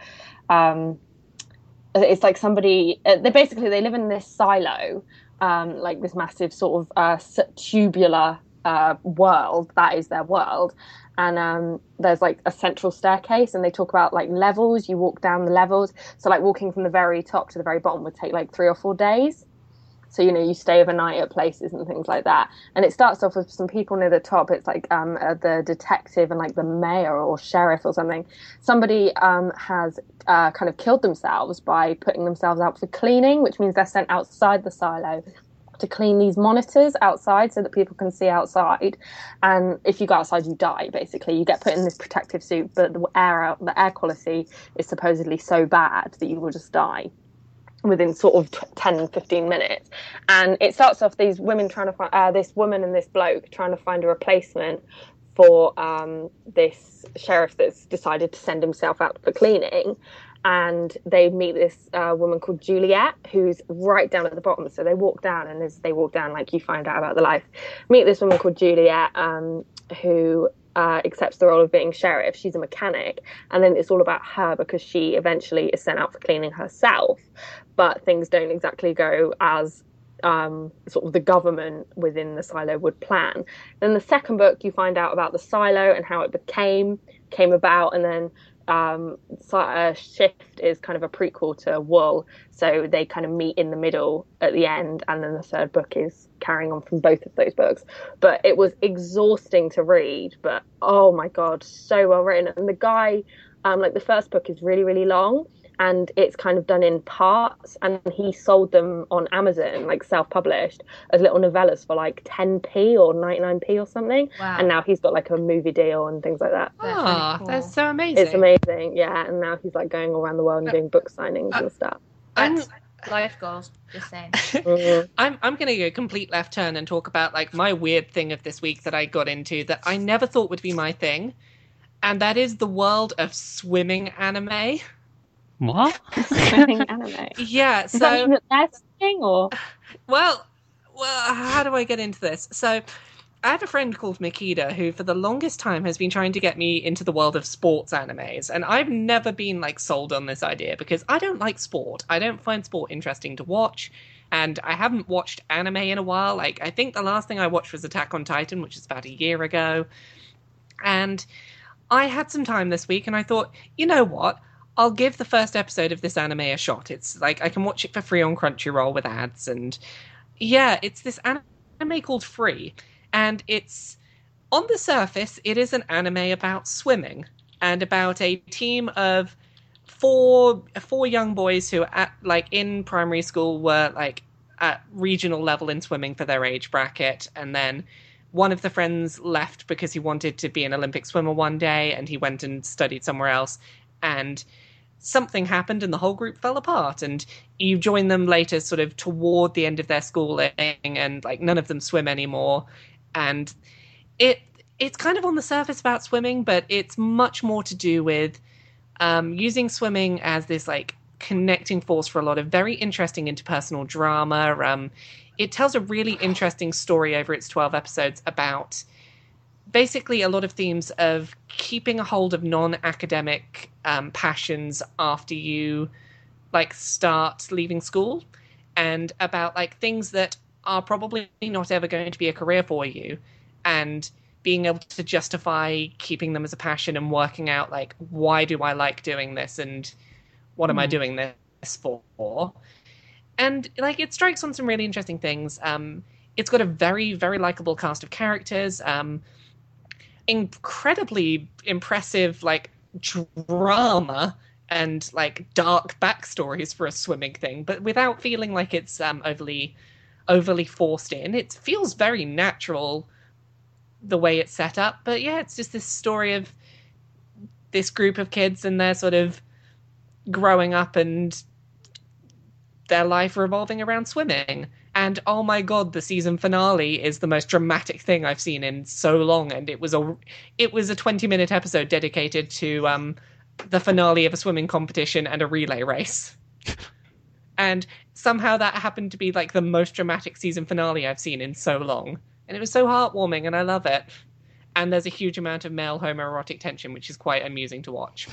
it's like somebody, they live in this silo, like this massive sort of tubular world that is their world, and there's like a central staircase, and they talk about like levels. You walk down the levels, so like walking from the very top to the very bottom would take like 3 or 4 days. So you stay overnight at places and things like that. And it starts off with some people near the top. It's like the detective and like the mayor or sheriff or something. Somebody has kind of killed themselves by putting themselves out for cleaning, which means they're sent outside the silo to clean these monitors outside so that people can see outside. And if you go outside, you die, basically. You get put in this protective suit, but the air quality is supposedly so bad that you will just die within sort of 10, 15 minutes. And it starts off these women trying to find, this woman and this bloke trying to find a replacement for this sheriff that's decided to send himself out for cleaning. And they meet this woman called Juliet, who's right down at the bottom. So they walk down, and as they walk down, like, you find out about the life. Meet this woman called Juliet, who accepts the role of being sheriff. She's a mechanic, and then it's all about her because she eventually is sent out for cleaning herself. But things don't exactly go as sort of the government within the silo would plan. Then the second book, you find out about the silo and how it came about, and then Shift is kind of a prequel to Wool, so they kind of meet in the middle at the end, and then the third book is carrying on from both of those books. But it was exhausting to read, but oh my god, so well written. And the guy, like the first book is really, really long, and it's kind of done in parts, and he sold them on Amazon, like self-published, as little novellas for like 10p or 99p or something. Wow. And now he's got like a movie deal and things like that. That's really cool. That's so amazing. It's amazing, yeah. And now he's like going around the world and doing book signings and stuff. That's life goals, just saying. I'm going to go complete left turn and talk about like my weird thing of this week that I got into that I never thought would be my thing, and that is the world of swimming anime. What? Swimming anime. Yeah, Does that mean that they're swimming, or? Well, how do I get into this? So, I have a friend called Makita who, for the longest time, has been trying to get me into the world of sports animes, and I've never been like sold on this idea because I don't like sport. I don't find sport interesting to watch, and I haven't watched anime in a while. Like, I think the last thing I watched was Attack on Titan, which is about a year ago, and I had some time this week, and I thought, you know what? I'll give the first episode of this anime a shot. It's like I can watch it for free on Crunchyroll with ads, and yeah, it's this anime called Free, and it's, on the surface, it is an anime about swimming and about a team of four young boys who in primary school were like at regional level in swimming for their age bracket, and then one of the friends left because he wanted to be an Olympic swimmer one day, and he went and studied somewhere else, and something happened and the whole group fell apart, and you join them later sort of toward the end of their schooling, and like none of them swim anymore, and it's kind of on the surface about swimming, but it's much more to do with using swimming as this like connecting force for a lot of very interesting interpersonal drama. It tells a really interesting story over its 12 episodes about basically a lot of themes of keeping a hold of non-academic passions after you like start leaving school, and about like things that are probably not ever going to be a career for you, and being able to justify keeping them as a passion and working out like, why do I like doing this and what am I doing this for? And like it strikes on some really interesting things. It's got a very, very likable cast of characters, incredibly impressive like drama and like dark backstories for a swimming thing, but without feeling like it's overly forced in. It feels very natural the way it's set up, but yeah, it's just this story of this group of kids and their sort of growing up and their life revolving around swimming. And oh my god, the season finale is the most dramatic thing I've seen in so long, and it was a 20-minute episode dedicated to the finale of a swimming competition and a relay race. And somehow that happened to be like the most dramatic season finale I've seen in so long. And it was so heartwarming, and I love it. And there's a huge amount of male homoerotic tension, which is quite amusing to watch.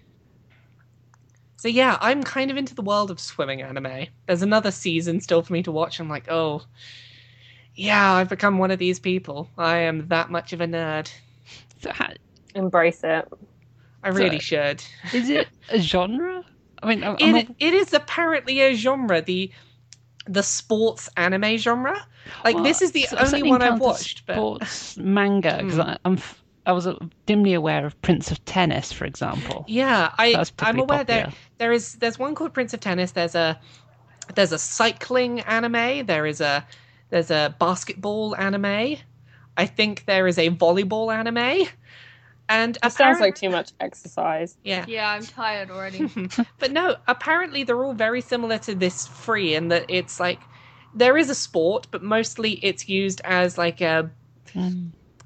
So yeah, I'm kind of into the world of swimming anime. There's another season still for me to watch. I'm like, oh, yeah, I've become one of these people. I am that much of a nerd. So Embrace it. I really should. is it a genre? I mean, it is apparently a genre, the sports anime genre. Like, this is the only one I've watched. Sports manga, because I was dimly aware of Prince of Tennis, for example. Yeah, I'm aware popular. there's one called Prince of Tennis. There's a cycling anime. There's a basketball anime. I think there is a volleyball anime. And it sounds like too much exercise. Yeah. Yeah, I'm tired already. But no, apparently they're all very similar to this Free, in that it's like there is a sport, but mostly it's used as like a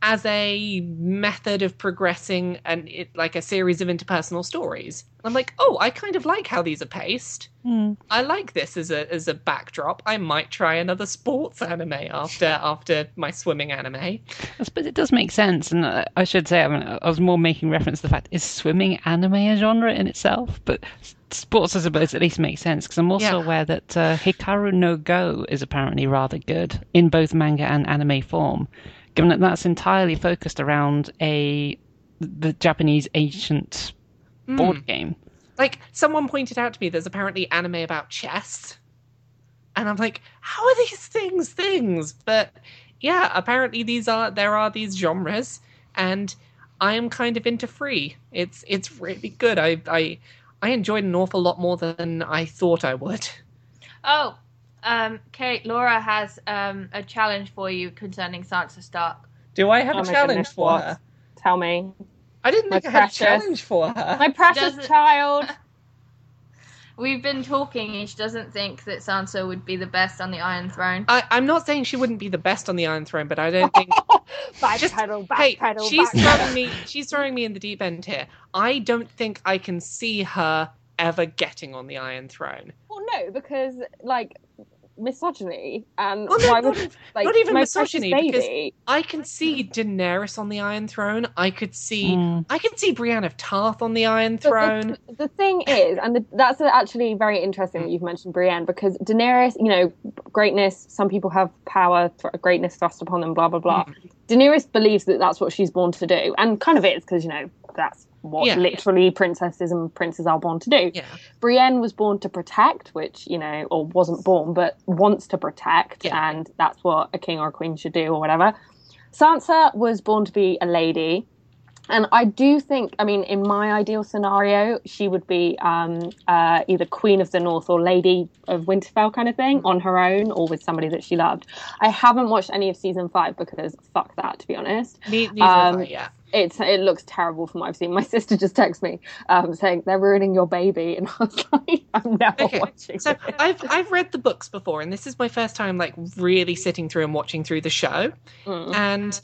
as a method of progressing like a series of interpersonal stories. I'm like, oh, I kind of like how these are paced. I like this as a backdrop. I might try another sports anime after my swimming anime. I suppose it does make sense, and I should say, I mean, I was more making reference to the fact, is swimming anime a genre in itself? But sports, I suppose, at least makes sense, because I'm also aware that Hikaru no Go is apparently rather good in both manga and anime form, given that that's entirely focused around the Japanese ancient board game. Like, someone pointed out to me there's apparently anime about chess. And I'm like, how are these things? But yeah, apparently there are these genres, and I am kind of into free. It's really good. I enjoyed an awful lot more than I thought I would. Oh, Kate, Laura has a challenge for you concerning Sansa Stark. Do I have a challenge for her? Tell me. I didn't think I had a challenge for her. My precious child. We've been talking, and she doesn't think that Sansa would be the best on the Iron Throne. I'm not saying she wouldn't be the best on the Iron Throne, but I don't think... She's throwing me in the deep end here. I don't think I can see her ever getting on the Iron Throne. Well, no, because, like, misogyny and not even misogyny, because I can see Daenerys on the Iron Throne. I could see Brienne of Tarth on the Iron Throne. The thing is, and that's actually very interesting that you've mentioned Brienne, because Daenerys, greatness, some people have power, greatness thrust upon them, blah blah blah. Daenerys believes that that's what she's born to do, and kind of is, because that's what literally princesses and princes are born to do. Yeah. Brienne was born to protect, which, or wasn't born, but wants to protect, and that's what a king or a queen should do, or whatever. Sansa was born to be a lady, and I do think, in my ideal scenario, she would be either Queen of the North or Lady of Winterfell kind of thing, on her own, or with somebody that she loved. I haven't watched any of season 5 because fuck that, to be honest. Neither have I, yeah. It looks terrible from what I've seen. My sister just texted me saying they're ruining your baby, and I was like, I'm never watching. So I've read the books before, and this is my first time like really sitting through and watching through the show. And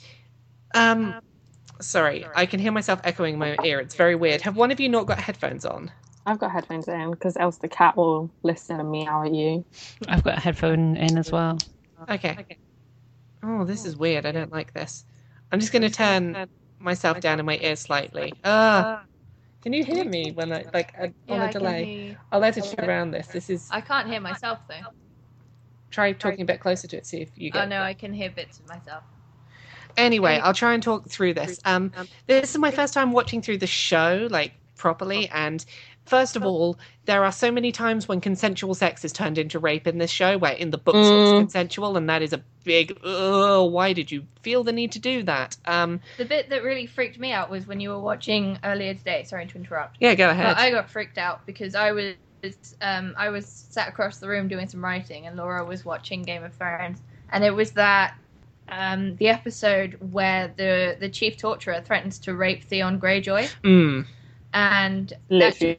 sorry, I can hear myself echoing in my ear. It's very weird. Have one of you not got headphones on? I've got headphones in, because else the cat will listen and meow at you. I've got a headphone in as well. Okay. Oh, this is weird. I don't like this. I'm just going to turn myself down in my ear slightly. Can you hear me when on a delay? I'll let it around this. This is. I can't hear myself though. Try talking a bit closer to it. See if you get. Oh no, I can hear bits of myself. Anyway, I'll try and talk through this. This is my first time watching through the show properly, and first of all, there are so many times when consensual sex is turned into rape in this show, where in the books it's consensual, and that is a big, why did you feel the need to do that? The bit that really freaked me out was when you were watching earlier today. Sorry to interrupt. Yeah, go ahead. But I got freaked out because I was sat across the room doing some writing, and Laura was watching Game of Thrones, and it was that the episode where the chief torturer threatens to rape Theon Greyjoy. And literally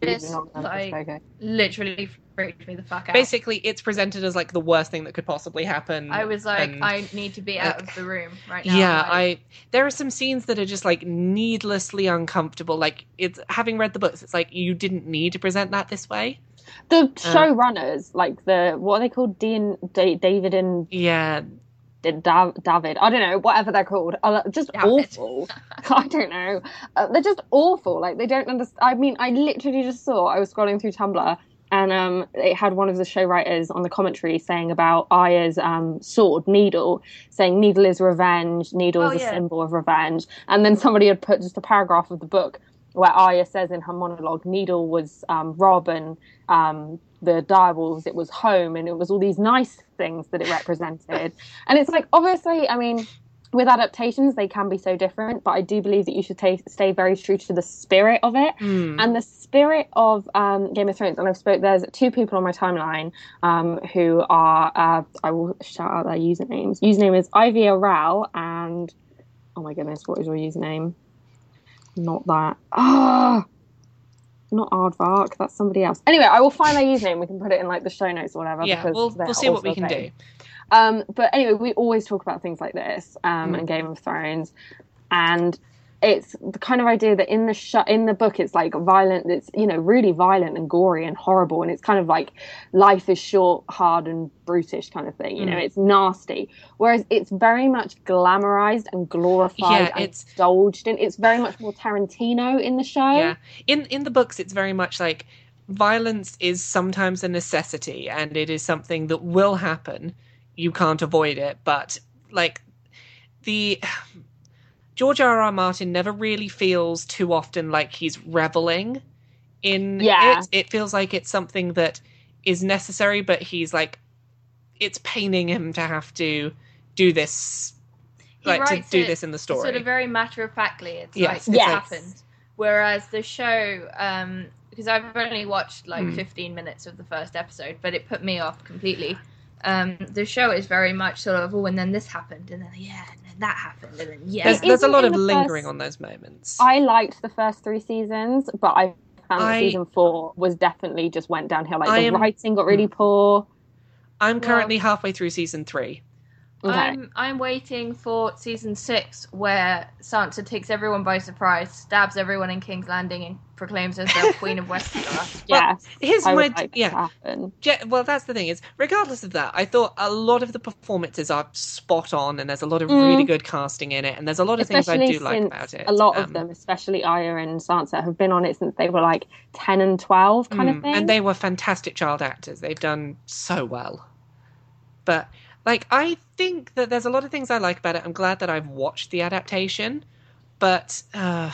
freaked me the fuck out. Basically, it's presented as the worst thing that could possibly happen. I was like, I need to be out of the room right now. Yeah, there are some scenes that are just needlessly uncomfortable. It's having read the books, it's you didn't need to present that this way. The showrunners, what are they called? David and David, I don't know, whatever they're called, are just awful. I don't know. They're just awful. They don't understand. I literally just saw, I was scrolling through Tumblr, and it had one of the show writers on the commentary saying about Arya's sword, Needle, saying Needle is revenge, Needle is a symbol of revenge. And then somebody had put just a paragraph of the book where Arya says in her monologue, Needle was Rob, and the direwolves, it was home, and it was all these nice things that it represented. And it's obviously, with adaptations, they can be so different, but I do believe that you should stay very true to the spirit of it. And the spirit of Game of Thrones, and there's 2 people on my timeline who are, I will shout out their usernames. Username is Ivy Oral, and oh my goodness, what is your username? Not that. Not Aardvark, that's somebody else. Anyway, I will find their username. We can put it in the show notes or whatever. Yeah, we'll see what we can do. But anyway, we always talk about things like this and Game of Thrones. and it's the kind of idea that in the book it's like violent, it's, you know, really violent and gory and horrible, and it's kind of like life is short, hard and brutish kind of thing, you know, it's nasty, whereas it's very much glamorized and glorified and indulged in. It's very much more Tarantino in the show. Yeah, in the books it's very much like violence is sometimes a necessity and it is something that will happen, you can't avoid it, but like the George R.R. Martin never really feels too often like he's reveling in it. It feels like it's something that is necessary, but he's like, it's paining him to have to do this, like to do this in the story. Sort of very matter of factly. It's yes, like, it happened. Whereas the show, because I've only watched like 15 minutes of the first episode, but it put me off completely. The show is very much sort of, and then this happened, and then and then that happened, and then There's a lot of lingering on those moments. I liked the first 3 seasons, but I found that season 4 was definitely just went downhill. Like the writing got really poor. I'm currently halfway through season 3. Okay. I'm waiting for season 6, where Sansa takes everyone by surprise, stabs everyone in King's Landing, and proclaims herself Queen of Westeros. Well, that's the thing is, regardless of that, I thought a lot of the performances are spot on, and there's a lot of really good casting in it, and there's a lot of things I do like about it. A lot of them, especially Arya and Sansa, have been on it since they were like 10 and 12 kind of thing. And they were fantastic child actors. They've done so well. But like, I think that there's a lot of things I like about it. I'm glad that I've watched the adaptation. But,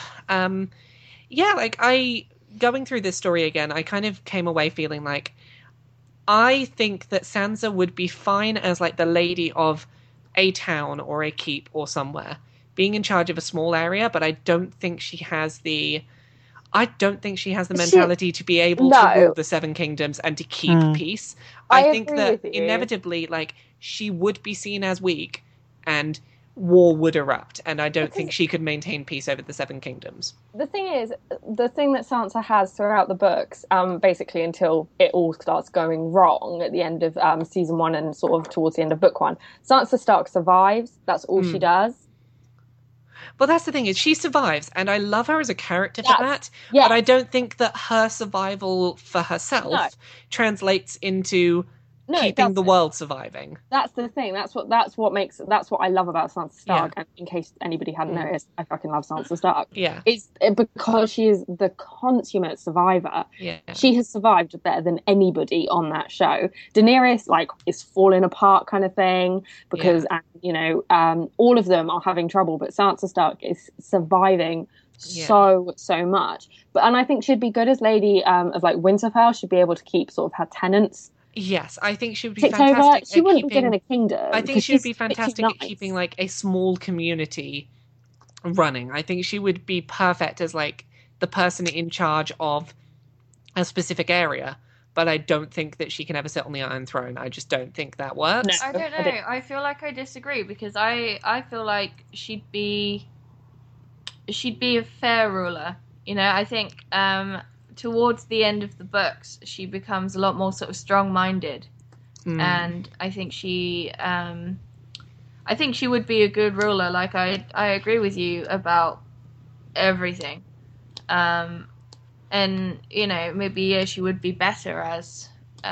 going through this story again, I kind of came away feeling like I think that Sansa would be fine as like the lady of a town or a keep or somewhere, being in charge of a small area, but I don't think she has the mentality to be able to rule the Seven Kingdoms and to keep peace. I think that inevitably, like, she would be seen as weak and war would erupt, and I don't think she could maintain peace over the Seven Kingdoms. The thing is, the thing that Sansa has throughout the books, basically until it all starts going wrong at the end of season 1 and sort of towards the end of book 1, Sansa Stark survives. That's all she does. Well, that's the thing is, she survives, and I love her as a character for that. Yes. But I don't think that her survival for herself translates into keeping the world surviving. That's the thing. That's what I love about Sansa Stark. And in case anybody hadn't noticed, I fucking love Sansa Stark. Yeah, it's because she is the consummate survivor. Yeah, she has survived better than anybody on that show. Daenerys, like, is falling apart kind of thing because all of them are having trouble, but Sansa Stark is surviving so much. And I think she'd be good as Lady of like Winterfell. She'd be able to keep sort of her tenants. Yes, I think she would be fantastic. She wouldn't get in a kingdom. I think she would be fantastic at keeping like a small community running. I think she would be perfect as like the person in charge of a specific area. But I don't think that she can ever sit on the Iron Throne. I just don't think that works. No, I don't know. I feel like I disagree because I feel like she'd be a fair ruler. You know, I think towards the end of the books, she becomes a lot more sort of strong-minded, and I think she would be a good ruler. Like I agree with you about everything, and maybe she would be better as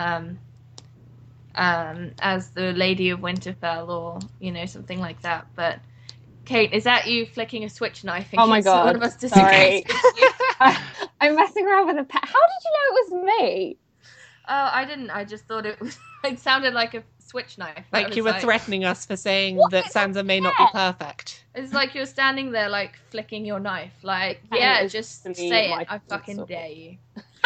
the Lady of Winterfell or something like that. But Kate, is that you flicking a switch knife? Oh my god! One of us sorry. I'm messing around with a pet. How did you know it was me? Oh, I didn't. I just thought it was. It sounded like a switch knife. Like you were threatening us for saying that Sansa may not be perfect. It's like you're standing there, like flicking your knife. Like, yeah, just say it. I fucking dare you.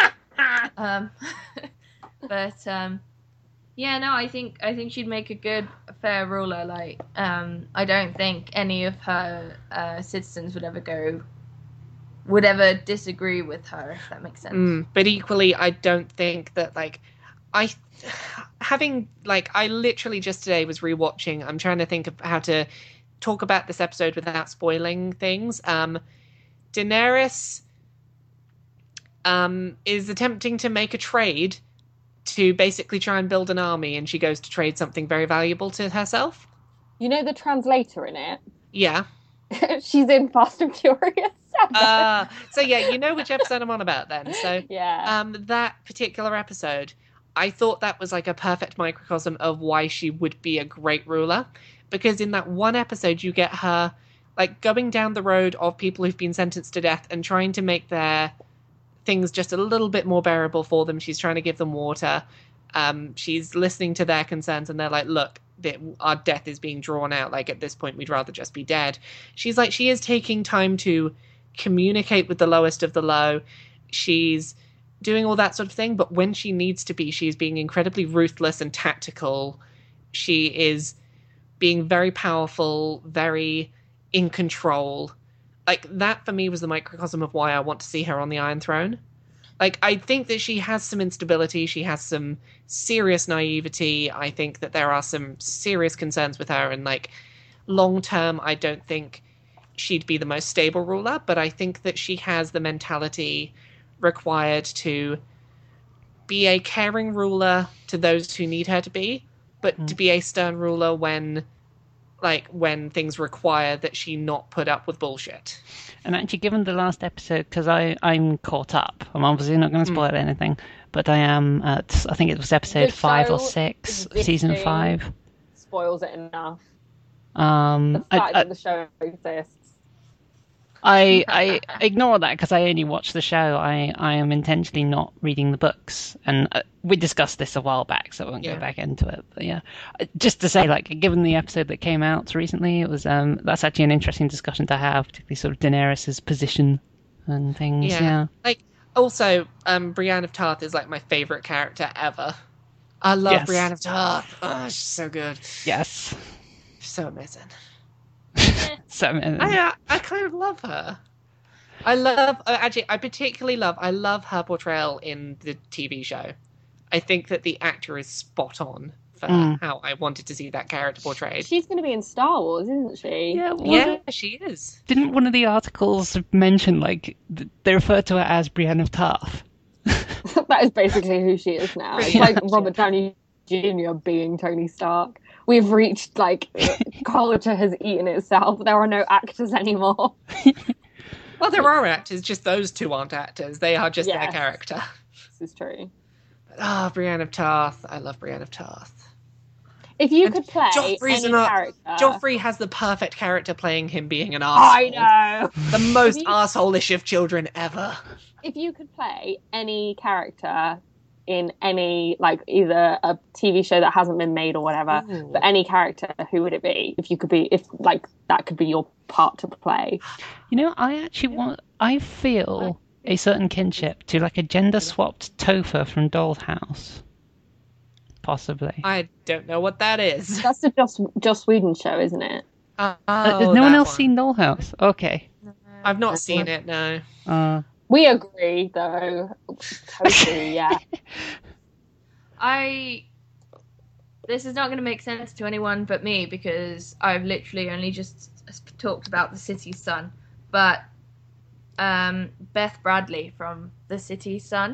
I think she'd make a good, fair ruler. Like, I don't think any of her citizens would ever disagree with her, if that makes sense. But equally, I don't think that, like, I literally just today was rewatching. I'm trying to think of how to talk about this episode without spoiling things. Daenerys is attempting to make a trade to basically try and build an army, and she goes to trade something very valuable to herself. You know the translator in it? Yeah. She's in Fast and Furious 7. So yeah, you know which episode I'm on about then. So Yeah. that particular episode, I thought that was like a perfect microcosm of why she would be a great ruler, because in that one episode you get her like going down the road of people who've been sentenced to death and trying to make their things just a little bit more bearable for them. She's trying to give them water. She's listening to their concerns, and they're like, look, our death is being drawn out. Like, at this point, we'd rather just be dead. She's like, she is taking time to communicate with the lowest of the low. She's doing all that sort of thing, but when she needs to be, she's being incredibly ruthless and tactical. She is being very powerful, very in control. Like, that for me was the microcosm of why I want to see her on the Iron Throne. Like, I think that she has some instability. She has some serious naivety. I think that there are some serious concerns with her. And, like, long term, I don't think she'd be the most stable ruler. But I think that she has the mentality required to be a caring ruler to those who need her to be. But to be a stern ruler when things require that she not put up with bullshit. And actually, given the last episode, because I'm caught up, I'm obviously not going to spoil anything, but I am at, I think it was episode The 5 or show 6, existing season 5. Spoils it enough. The fact that the show exists. I ignore that because I only watch the show. I am intentionally not reading the books, and we discussed this a while back, so I won't go back into it. But yeah, just to say, like, given the episode that came out recently, it was that's actually an interesting discussion to have, particularly sort of Daenerys' position and things. Yeah. Like, also, Brienne of Tarth is like my favorite character ever. I love Brienne of Tarth. Oh, she's so good. Yes. She's so amazing. So I kind of love her. I particularly love her portrayal in the TV show. I think that the actor is spot on for how I wanted to see that character portrayed. She's going to be in Star Wars, isn't she? Yeah, she is. Didn't one of the articles mention, like, they refer to her as Brienne of Tarth? That is basically who she is now. It's like Robert Downey Jr. being Tony Stark. We've reached, like, culture has eaten itself. There are no actors anymore. Well, there are actors, just those two aren't actors. They are just their character. This is true. Brienne of Tarth. I love Brienne of Tarth. If you could play Joffrey's any character... Joffrey has the perfect character playing him being an arsehole. I know! The most arsehole-ish of children ever. If you could play any character in any, like, either a TV show that hasn't been made or whatever, but any character, who would it be? If that could be your part to play. You know, I feel a certain kinship to, like, a gender-swapped Topher from Dollhouse. Possibly. I don't know what that is. That's the Joss Whedon show, isn't it? Has no one else seen Dollhouse? Okay. I've not seen it, no. We agree, though. Totally, yeah. This is not going to make sense to anyone but me because I've literally only just talked about The City's Son. But Beth Bradley from The City's Son.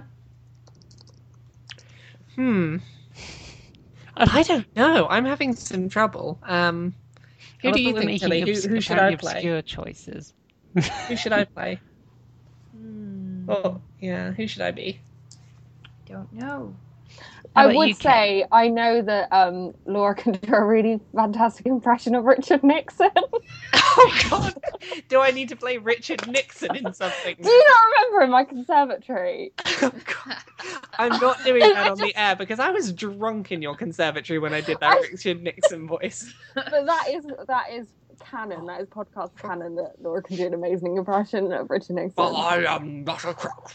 I don't know. I'm having some trouble. Who do you think, Tilly? Who should I play? Obscure choices. Who should I play? Oh, yeah. Who should I be? Don't know. I would say I know that Laura can do a really fantastic impression of Richard Nixon. Oh, God. Do I need to play Richard Nixon in something? Do you not remember in My Conservatory? Oh, God. I'm not doing that on the air because I was drunk in your conservatory when I did that Richard Nixon voice. But that is canon. That is podcast canon that Laura can do an amazing impression of Richard Nixon. Well, I am not a crook.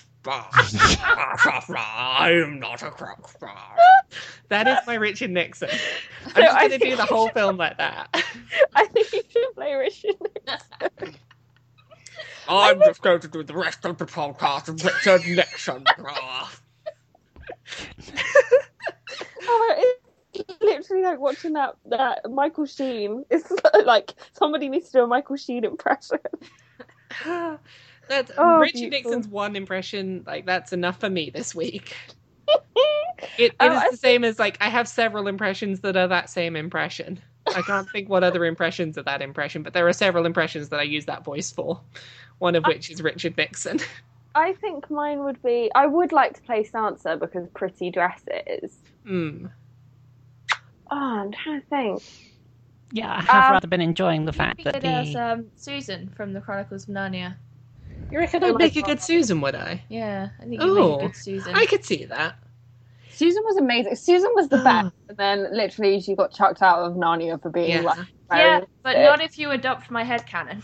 I am not a crook. That is my Richard Nixon. I'm just going to do the whole film like that. I think you should play Richard Nixon. I'm just going to do the rest of the podcast of Richard Nixon. It's literally like watching that Michael Sheen. It's like somebody needs to do a Michael Sheen impression. That's Richard Nixon's one impression. Like, that's enough for me this week. It is the same as, like, I have several impressions that are that same impression. I can't think what other impressions of that impression, but there are several impressions that I use that voice for. One of which is Richard Nixon. I think mine would be... I would like to play Sansa because pretty dresses. Mm. Oh, I'm trying to think. Yeah, I have rather been enjoying the fact that as Susan from the Chronicles of Narnia. You reckon I'd make a good Susan, would I? Yeah, I think you'd make a good Susan. I could see that. Susan was amazing. Susan was the best. And then literally she got chucked out of Narnia for being like... Yeah, but not if you adopt my headcanon.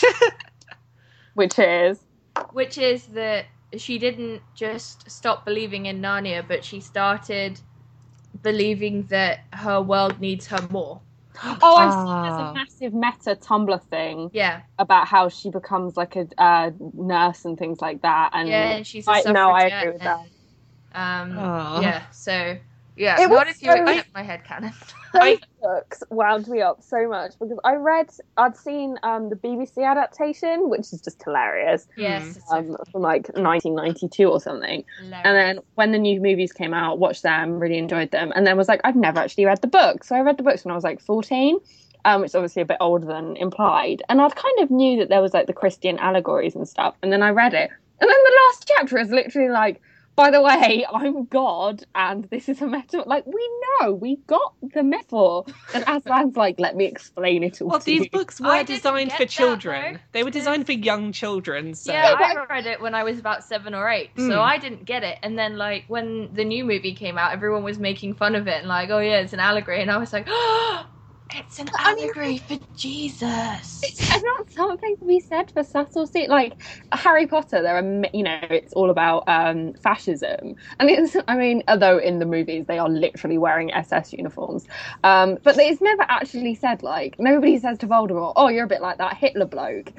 Which is that she didn't just stop believing in Narnia, but she started believing that her world needs her more. Oh, I've seen there's a massive meta Tumblr thing. Yeah. About how she becomes like a nurse and things like that. And and she's a suffragette. No, I agree with that. Yeah, so... Yeah, It not was if you so- accept my headcanon. Those books wound me up so much because I'd seen the BBC adaptation, which is just hilarious. Yes. From like 1992 or something. Hilarious. And then when the new movies came out, watched them, really enjoyed them, and then was like, I've never actually read the book. So I read the books when I was like 14, which is obviously a bit older than implied. And I'd kind of knew that there was like the Christian allegories and stuff. And then I read it. And then the last chapter is literally like, by the way, I'm God, and this is a metaphor. Like, we got the metaphor. And Aslan's like, let me explain it all Well, to you. these books were I didn't designed get for that, children. though. They were designed for young children, so... Yeah, I read it when I was about 7 or 8, Mm. so I didn't get it. And then, like, when the new movie came out, everyone was making fun of it and like, oh yeah, it's an allegory. And I was like, oh, it's an allegory for Jesus. There's not something to be said for subtlety. Like Harry Potter, it's all about fascism, and although in the movies they are literally wearing SS uniforms, but it's never actually said. Like nobody says to Voldemort, "Oh, you're a bit like that Hitler bloke."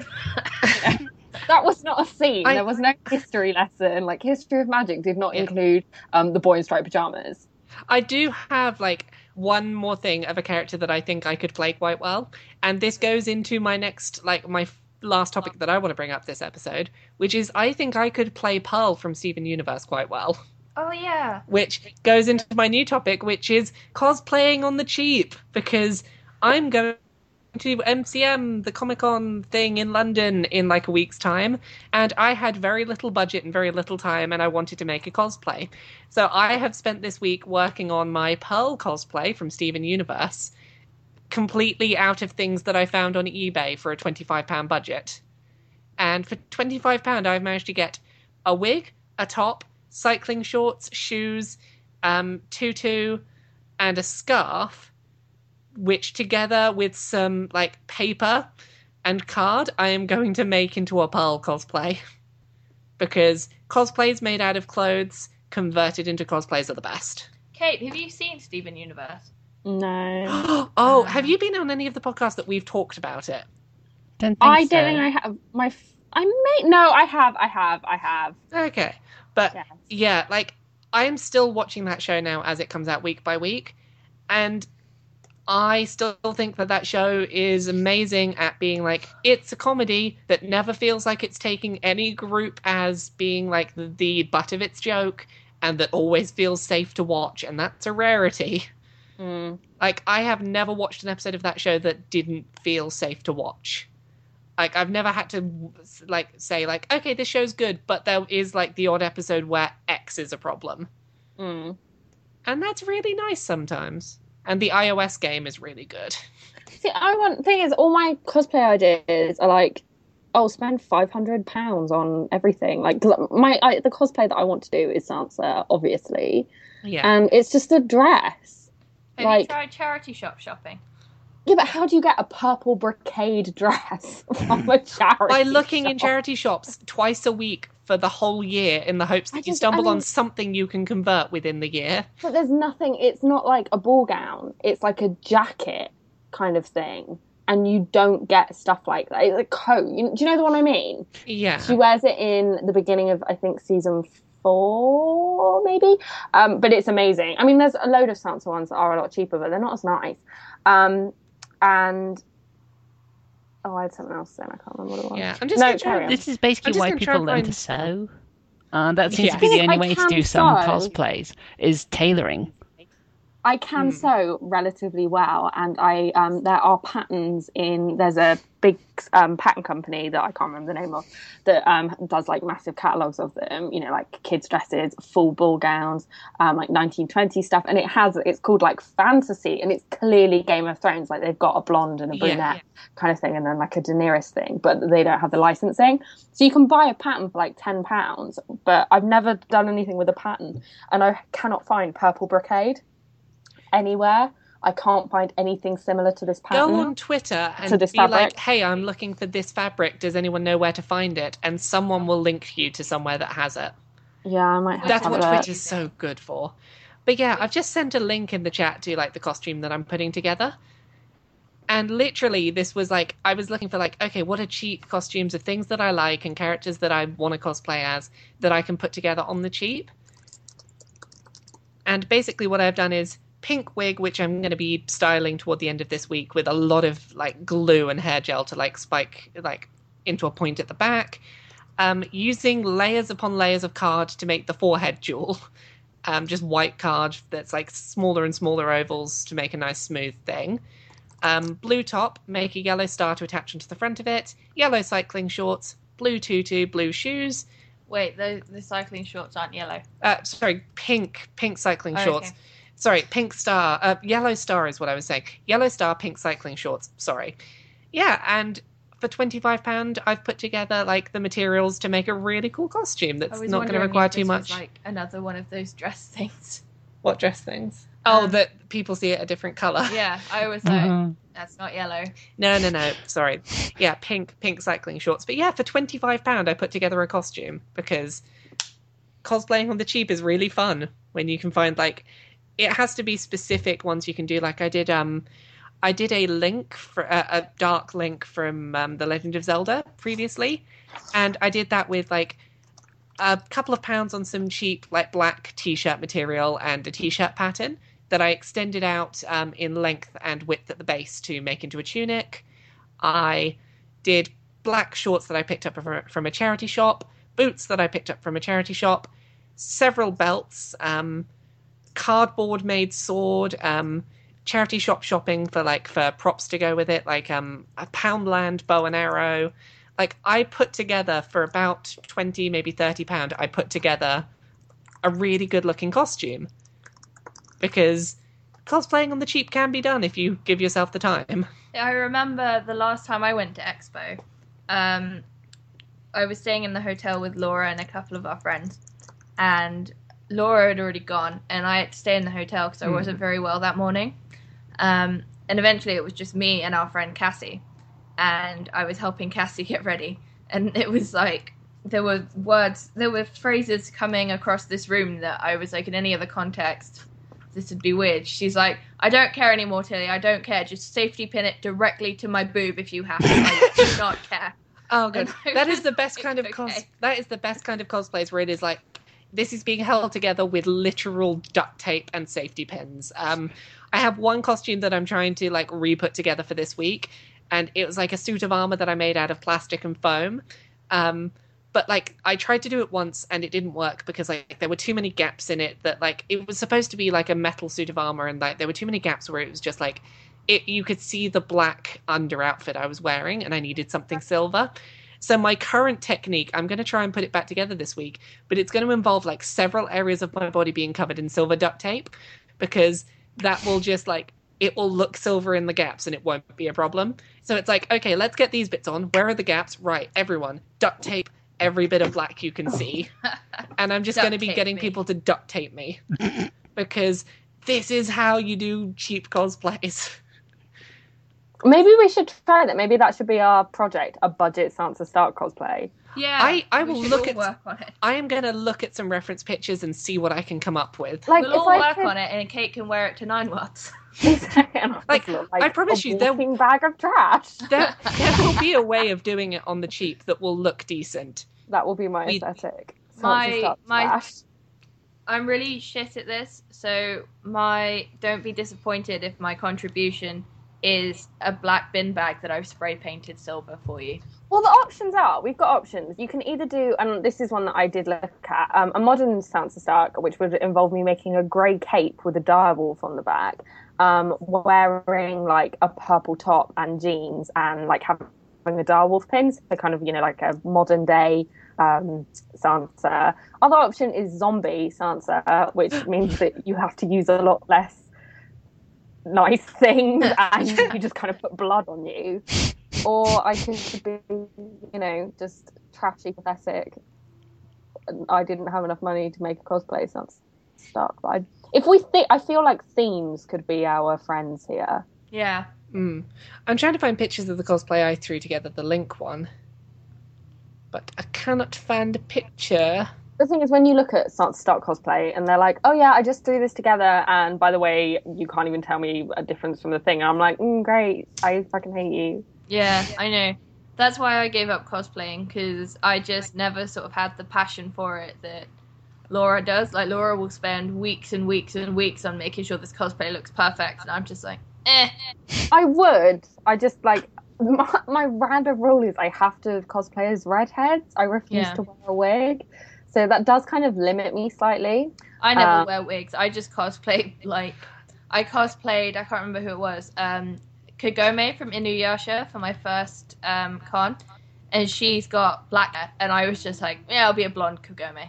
That was not a scene. There was no history lesson. Like History of Magic did not include the boy in striped pajamas. I do have, like, one more thing of a character that I think I could play quite well. And this goes into my next, like, my last topic that I want to bring up this episode, which is I think I could play Pearl from Steven Universe quite well. Oh yeah. Which goes into my new topic, which is cosplaying on the cheap. Because I'm going to MCM, the Comic-Con thing in London in like a week's time, and I had very little budget and very little time, and I wanted to make a cosplay. So I have spent this week working on my Pearl cosplay from Steven Universe, completely out of things that I found on eBay for a £25 budget. And for £25, I've managed to get a wig, a top, cycling shorts, shoes, tutu, and a scarf, which together with some like paper and card I am going to make into a Pearl cosplay. Because cosplays made out of clothes converted into cosplays are the best. Kate, have you seen Steven Universe? No. Oh, have you been on any of the podcasts that we've talked about it? don't think I so. don't think I have. I have. Okay. But Yes. yeah, like I am still watching that show now as it comes out week by week, and I still think that show is amazing at being like, it's a comedy that never feels like it's taking any group as being like the butt of its joke, and that always feels safe to watch, and that's a rarity. Mm. Like, I have never watched an episode of that show that didn't feel safe to watch. Like, I've never had to, like, say, like, okay, this show's good, but there is, like, the odd episode where X is a problem. Mm. And that's really nice sometimes. And the iOS game is really good. See, thing is, all my cosplay ideas are like, oh, spend £500 on everything. Like, the cosplay that I want to do is Sansa, obviously, Yeah. and it's just a dress. Have you Like, tried charity shop shopping? yeah, but how do you get a purple brocade dress from a charity? By looking in shop? charity shops twice a week for the whole year in the hopes that you stumble on something you can convert within the year. But there's nothing. It's not like a ball gown. It's like a jacket kind of thing. And you don't get stuff like that. It's a coat. Do you know the one I mean? Yeah. She wears it in the beginning of, I think, season 4, maybe. But it's amazing. I mean, there's a load of Sansa ones that are a lot cheaper, but they're not as nice. And I had something else to say. I can't remember what it was. Yeah. I'm just No, gonna carry try. on. This is basically I'm just why gonna try people and learn to find- sew. That seems Yeah. to be the I only way to can do some sew. cosplays, is tailoring. I can sew relatively well, and I there are patterns in. There's a big pattern company that I can't remember the name of that does like massive catalogs of them. You know, like kids' dresses, full ball gowns, like 1920s stuff, and it's called like fantasy, and it's clearly Game of Thrones. Like they've got a blonde and a brunette kind of thing, and then like a Daenerys thing, but they don't have the licensing, so you can buy a pattern for like £10. But I've never done anything with a pattern, and I cannot find purple brocade anywhere. I can't find anything similar to this pattern. Go on Twitter and be like, hey, I'm looking for this fabric. Does anyone know where to find it? And someone will link you to somewhere that has it. Yeah, I might have That's to have what a look. Twitter's so good for. But yeah, I've just sent a link in the chat to like the costume that I'm putting together. And literally this was like, I was looking for like, okay, what are cheap costumes of things that I like and characters that I want to cosplay as that I can put together on the cheap. And basically what I've done is pink wig, which I'm going to be styling toward the end of this week with a lot of like glue and hair gel to like spike like into a point at the back. Using layers upon layers of card to make the forehead jewel. Just white card that's like smaller and smaller ovals to make a nice smooth thing. Blue top, make a yellow star to attach onto the front of it. Yellow cycling shorts, blue tutu, blue shoes. Wait, the cycling shorts aren't yellow. Sorry, pink cycling shorts. Okay. Sorry, pink star. Yellow star is what I was saying. Yellow star, pink cycling shorts. Sorry. Yeah, and for £25, I've put together like the materials to make a really cool costume that's not going to require too much. Was, like another one of those dress things. What dress things? Oh, that people see it a different colour. Yeah, I was like, that's not yellow. No. Sorry. Yeah, pink cycling shorts. But yeah, for £25, I put together a costume because cosplaying on the cheap is really fun when you can find like. It has to be specific ones you can do. Like I did a link for a dark link from The Legend of Zelda previously, and I did that with like a couple of pounds on some cheap like black t-shirt material and a t-shirt pattern that I extended out in length and width at the base to make into a tunic. I did black shorts that I picked up from a charity shop, boots that I picked up from a charity shop, several belts, cardboard made sword, charity shop shopping for props to go with it, like a Poundland bow and arrow. Like I put together for about 20, maybe £30, I put together a really good looking costume. Because cosplaying on the cheap can be done if you give yourself the time. I remember the last time I went to Expo, I was staying in the hotel with Laura and a couple of our friends, and Laura had already gone, and I had to stay in the hotel because I wasn't very well that morning. And eventually it was just me and our friend Cassie, and I was helping Cassie get ready, and it was like there were phrases coming across this room that I was like, in any other context this would be weird. She's like, I don't care anymore, Tilly, I don't care, just safety pin it directly to my boob if you have to. I do not care. Oh good. That is the best kind of that is the best kind of cosplays where it is like, this is being held together with literal duct tape and safety pins. I have one costume that I'm trying to like re-put together for this week, and it was like a suit of armor that I made out of plastic and foam. But like I tried to do it once and it didn't work because like there were too many gaps in it that like it was supposed to be like a metal suit of armor, and like there were too many gaps where it was just like you could see the black under outfit I was wearing, and I needed something silver. So my current technique, I'm going to try and put it back together this week, but it's going to involve like several areas of my body being covered in silver duct tape, because that will just like, it will look silver in the gaps and it won't be a problem. So it's like, okay, let's get these bits on. Where are the gaps? Right, everyone, duct tape every bit of black you can see. And I'm just going to be getting people to duct tape me because this is how you do cheap cosplays. Maybe we should try that. Maybe that should be our project, a budget Sansa Stark cosplay. Yeah, I will look at. Work on it. I am going to look at some reference pictures and see what I can come up with. Like, we'll all work on it, and Kate can wear it to 9 watts. like I promise you, there will bag of trash. There will be a way of doing it on the cheap that will look decent. That will be my aesthetic. I'm really shit at this, so don't be disappointed if my contribution is a black bin bag that I've spray painted silver for you. Well, the options are, we've got options. You can either do, and this is one that I did look at, a modern Sansa Stark, which would involve me making a grey cape with a direwolf on the back, wearing like a purple top and jeans, and like having a direwolf pin, so kind of, like a modern day Sansa. Other option is zombie Sansa, which means that you have to use a lot less nice things and you just kind of put blood on you. Or I could be, just trashy, pathetic. I didn't have enough money to make a cosplay, so that's stuck. But I feel like themes could be our friends here. Yeah. I'm trying to find pictures of the cosplay I threw together, the Link one, but I cannot find a picture. The thing is, when you look at Sansa Stark cosplay, and they're like, "Oh yeah, I just threw this together," and by the way, you can't even tell me a difference from the thing. And I'm like, great, I fucking hate you. Yeah, I know. That's why I gave up cosplaying, because I just never sort of had the passion for it that Laura does. Like, Laura will spend weeks and weeks and weeks on making sure this cosplay looks perfect, and I'm just like, eh. I would. I just, like, my random rule is I have to cosplay as redheads. I refuse to wear a wig. So that does kind of limit me slightly. I never wear wigs. I just cosplay, I cosplayed, I can't remember who it was, Kagome from Inuyasha for my first con, and she's got black hair, and I was just like, yeah, I'll be a blonde Kagome.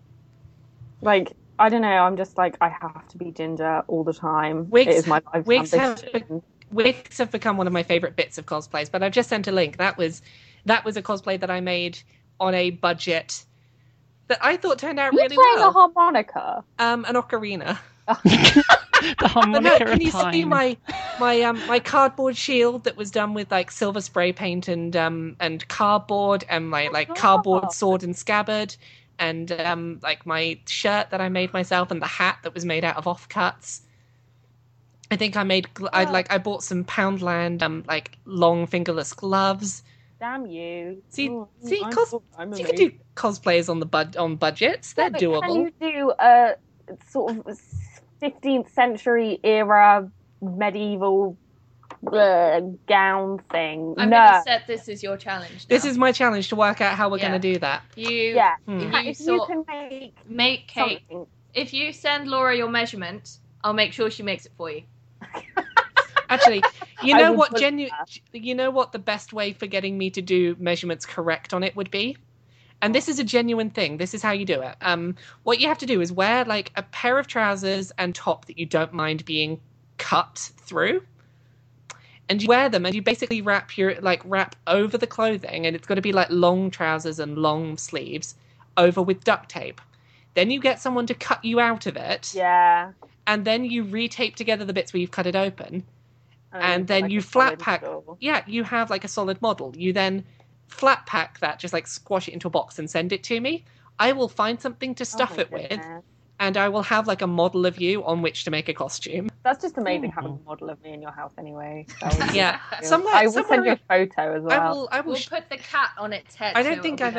Like, I don't know, I'm just like, I have to be ginger all the time. Wigs, it is my life's ambition. Wigs have become one of my favourite bits of cosplays, but I've just sent a link. That was a cosplay that I made on a budget that I thought turned out really well. You're playing a harmonica? An ocarina. The harmonica can you see my cardboard shield that was done with like silver spray paint and cardboard, and my cardboard sword and scabbard, and like my shirt that I made myself, and the hat that was made out of offcuts. I think I bought some Poundland long fingerless gloves. Damn you! See, you can do cosplays on budgets. They're doable. Can you do a sort of 15th century era medieval gown thing? I'm gonna set this as your challenge now. This is my challenge to work out how we're gonna do that. If you can make Kate. Something. If you send Laura your measurement, I'll make sure she makes it for you. Actually, you know what the best way for getting me to do measurements correct on it would be? And this is a genuine thing. This is how you do it. What you have to do is wear like a pair of trousers and top that you don't mind being cut through. And you wear them, and you basically wrap over the clothing, and it's got to be like long trousers and long sleeves over with duct tape. Then you get someone to cut you out of it. Yeah. And then you retape together the bits where you've cut it open. And then you flat pack. Yeah, you have like a solid model. You then flat pack that, just like squash it into a box and send it to me. I will find something to stuff it with, and I will have like a model of you on which to make a costume. That's just amazing having a model of me in your house anyway. Yeah, I will send you a photo as well. We'll put the cat on its head. I don't think I've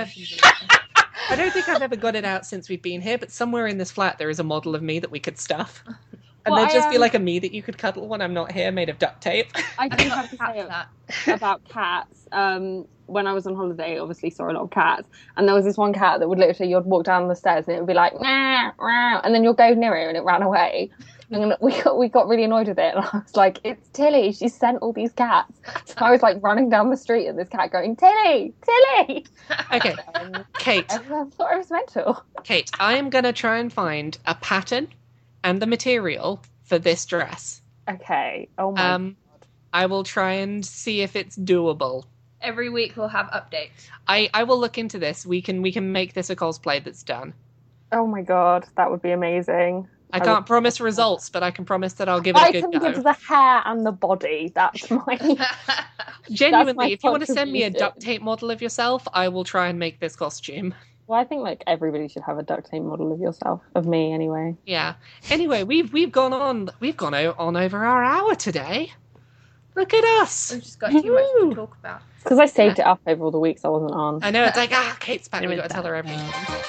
ever got it out since we've been here, but somewhere in this flat there is a model of me that we could stuff. And there'd just be like a me that you could cuddle when I'm not here, made of duct tape. I do have to say about cats. When I was on holiday, obviously saw a lot of cats, and there was this one cat that would literally, you'd walk down the stairs and it would be like, nah, nah, and then you'll go near it and it ran away. And we got really annoyed with it, and I was like, it's Tilly, she sent all these cats. So I was like running down the street and this cat going, Tilly, Tilly. Okay, Kate. I thought it was mental. Kate, I am going to try and find a pattern and the material for this dress. Okay. Oh my God. I will try and see if it's doable. Every week we'll have updates. I will look into this. We can make this a cosplay that's done. Oh my God, that would be amazing. I can't promise results, but I can promise that I'll give it a good go. I can give the hair and the body. That's my... Genuinely, if you want to send me a duct tape model of yourself, I will try and make this costume. Well, I think like everybody should have a duct tape model of yourself, of me anyway. Yeah. Anyway, we've gone on over our hour today. Look at us. We've just got too much to talk about. Because I saved it up over all the weeks I wasn't on. I know, it's like, Kate's back, we've got to tell her everything.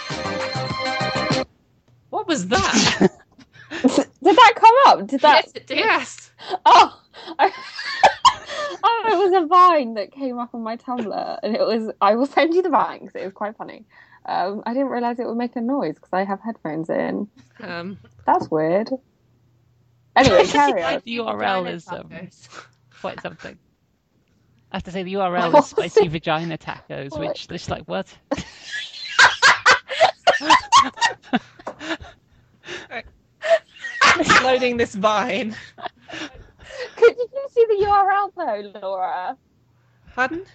What was that? Did that come up? Did that? Yes, it did. Yes. Oh. Oh, it was a Vine that came up on my Tumblr, and it was. I will send you the Vine because it was quite funny. I didn't realize it would make a noise because I have headphones in. That's weird. Anyway, carry on. The URL is tacos. quite something. I have to say the URL is spicy vagina tacos, What? which is like what? Loading this Vine. Did you see the URL though, Laura? Pardon?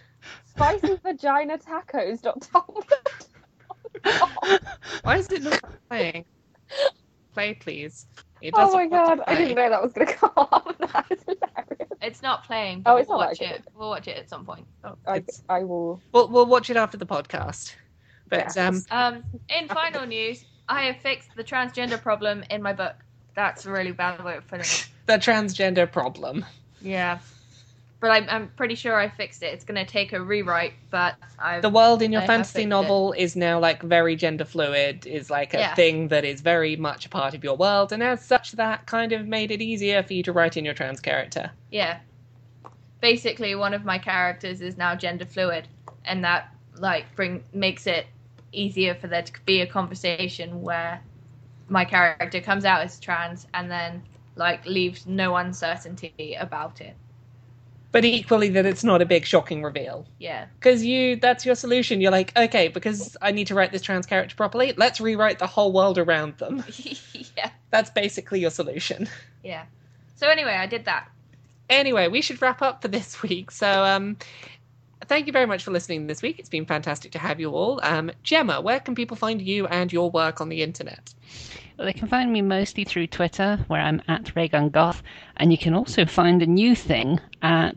Spicyvagina.tumblr.com. Why is it not playing? Play, please. It Oh doesn't my want god, to I play. didn't know that was going to come up. That is hilarious. It's not playing. Oh, But it's we'll not watch that it. We'll watch it at some point. I will. We'll watch it after the podcast. But Yes. In final news, I have fixed the transgender problem in my book. That's a really bad way of putting it. the transgender problem. Yeah. But I'm pretty sure I fixed it. It's going to take a rewrite, but I've... The world in your I have fantasy fixed novel is now like very gender fluid, is like a Yeah. thing that is very much a part of your world, and as such that kind of made it easier for you to write in your trans character. Yeah. Basically, one of my characters is now gender fluid, and that like makes it easier for there to be a conversation where my character comes out as trans and then like leaves no uncertainty about it. But equally that it's not a big shocking reveal. Yeah. Because that's your solution. You're like, okay, because I need to write this trans character properly, let's rewrite the whole world around them. Yeah. That's basically your solution. Yeah. So anyway, I did that. Anyway, we should wrap up for this week. So, thank you very much for listening this week. It's been fantastic to have you all. Gemma, where can people find you and your work on the internet? Well, they can find me mostly through Twitter, where I'm at RaygunGoth, and you can also find a new thing at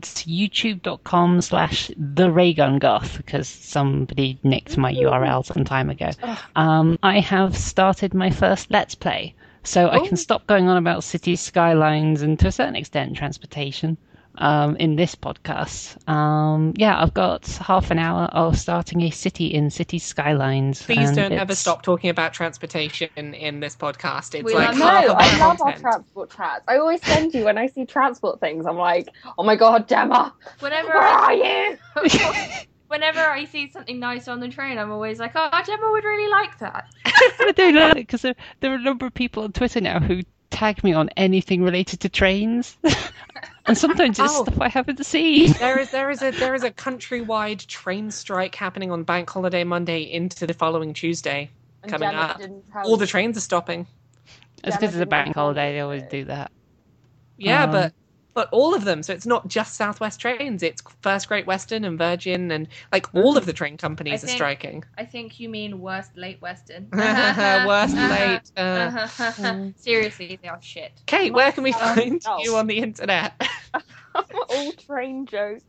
youtube.com/TheRaygunGoth, because somebody nicked my URL some time ago. I have started my first Let's Play, so I can stop going on about cities, skylines, and to a certain extent transportation in this podcast. I've got half an hour of starting a city in Cities Skylines. Please and don't ever it's- stop talking about transportation in this podcast. It's We like love No, half of I love our content. transport chats. I always send you when I see transport things. I'm like, oh my god, Gemma, Whenever where are you? whenever I see something nice on the train, I'm always like, oh, Gemma would really like that. I do love it because there are a number of people on Twitter now who tag me on anything related to trains, and sometimes it's Oh. stuff I haven't seen. There is a countrywide train strike happening on Bank Holiday Monday into the following Tuesday. And Coming Gemma up. didn't tell All the you. trains are stopping. It's because it's a bank holiday; they always do that. Yeah, Um, but all of them. So it's not just Southwest Trains. It's First Great Western and Virgin, and like all of the train companies I are think- striking. I think you mean worst late Western. Worst late. Seriously, they are shit. Kate, where can we find Oh. you on the internet? All train jokes.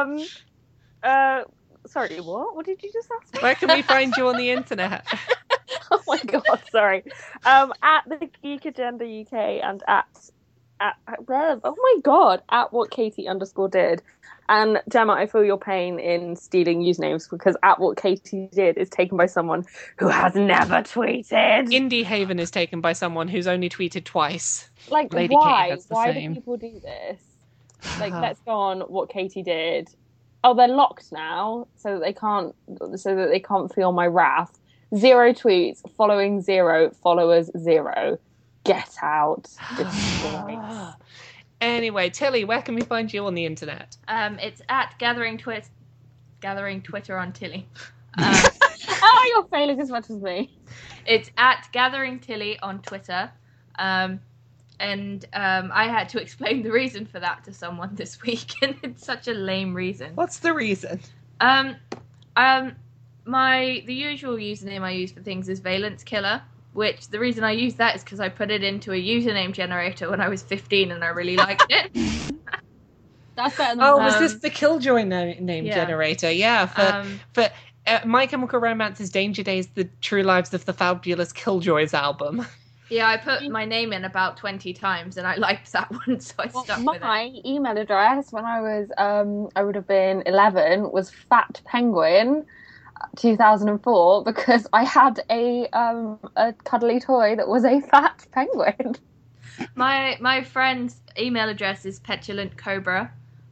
Sorry, what? What did you just ask me? Where can we find you on the internet? Oh my god, sorry. At the Geek Agenda UK and at oh my god, at what Katie _did. And Gemma, I feel your pain in stealing usernames because at what Katie did is taken by someone who has never tweeted. Indie Haven is taken by someone who's only tweeted twice. Like, Lady why? Kate, that's the Why same. do people do this? Like, let's go on what Katie did. Oh, they're locked now, so that they can't feel my wrath. 0 tweets, following 0, followers 0. Get out. Disgrace. Anyway, Tilly, where can we find you on the internet? It's at Gathering Twitter on Tilly. Oh, you're failing as much as me. It's at Gathering Tilly on Twitter. I had to explain the reason for that to someone this week, and it's such a lame reason. What's the reason? The usual username I use for things is Valence Killer, which the reason I use that is because I put it into a username generator when I was 15 and I really liked it. That's better than Oh, mine. was this the Killjoy name Yeah. generator? Yeah, for My Chemical Romance's Danger Days, The True Lives of the Fabulous Killjoys album. Yeah, I put my name in about 20 times and I liked that one, so I stuck with it. My email address when I was I would have been 11 was Fat Penguin 2004 because I had a cuddly toy that was a fat penguin. My friend's email address is Petulant Cobra,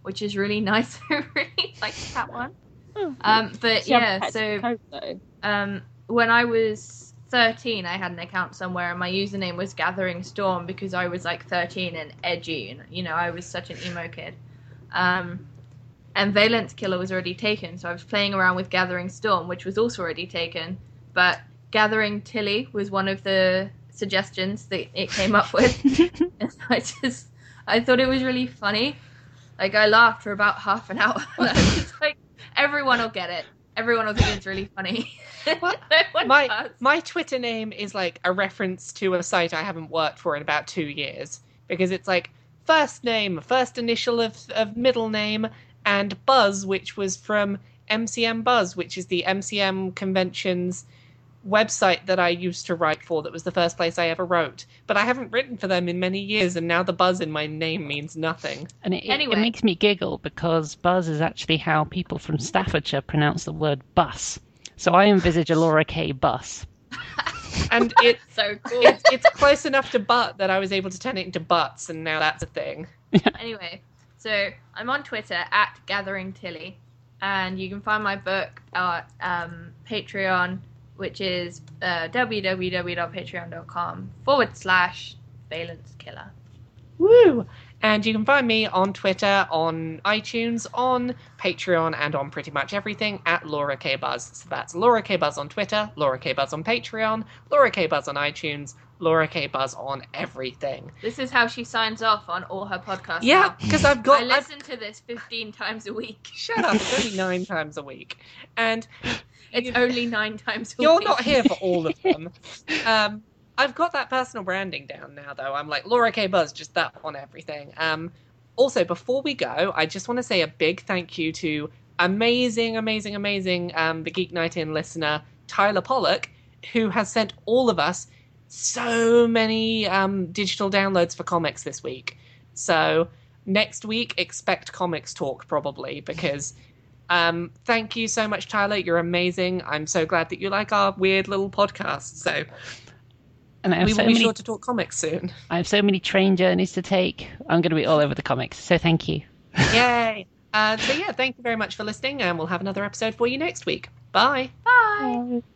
which is really nice. I really like that one. Oh. But Do you have yeah, pets so code, though? when I was 13, I had an account somewhere, and my username was Gathering Storm because I was like 13 and edgy, and you know, I was such an emo kid. And Valence Killer was already taken, so I was playing around with Gathering Storm, which was also already taken. But Gathering Tilly was one of the suggestions that it came up with. And I thought it was really funny. Like, I laughed for about half an hour. And I was just like, everyone will get it. Everyone will think it's really funny. My Twitter name is like a reference to a site I haven't worked for in about 2 years. Because it's like first name, first initial of middle name, and Buzz, which was from MCM Buzz, which is the MCM convention's website that I used to write for. That was the first place I ever wrote. But I haven't written for them in many years, and now the Buzz in my name means nothing. And it Anyway. makes me giggle because buzz is actually how people from Staffordshire pronounce the word bus. So I envisage a Laura K. bus. And it's So cool. it's close enough to butt that I was able to turn it into butts, and now that's a thing. Anyway, so I'm on Twitter at Gathering Tilly, and you can find my book at Patreon, which is www.patreon.com/Valence Killer. Woo! And you can find me on Twitter, on iTunes, on Patreon, and on pretty much everything at Laura K. Buzz. So that's Laura K. Buzz on Twitter, Laura K. Buzz on Patreon, Laura K. Buzz on iTunes, Laura K. Buzz on everything. This is how she signs off on all her podcasts. Yeah, now. because I I listen to this 15 times a week. Shut up, it's only 9 times a week. And It's only 9 times a you're week. not here for all of them. I've got that personal branding down now, though. I'm like, Laura K. Buzz, just that on everything. Also, before we go, I just want to say a big thank you to amazing, the Geek Night In listener, Tyler Pollock, who has sent all of us so many digital downloads for comics this week. So next week, expect comics talk, probably, because... thank you so much, Tyler. You're amazing. I'm so glad that you like our weird little podcast. So And I have we so will be many, sure to talk comics soon. I have so many train journeys to take. I'm going to be all over the comics. So thank you. Yay! So yeah, thank you very much for listening, and we'll have another episode for you next week. Bye. Bye.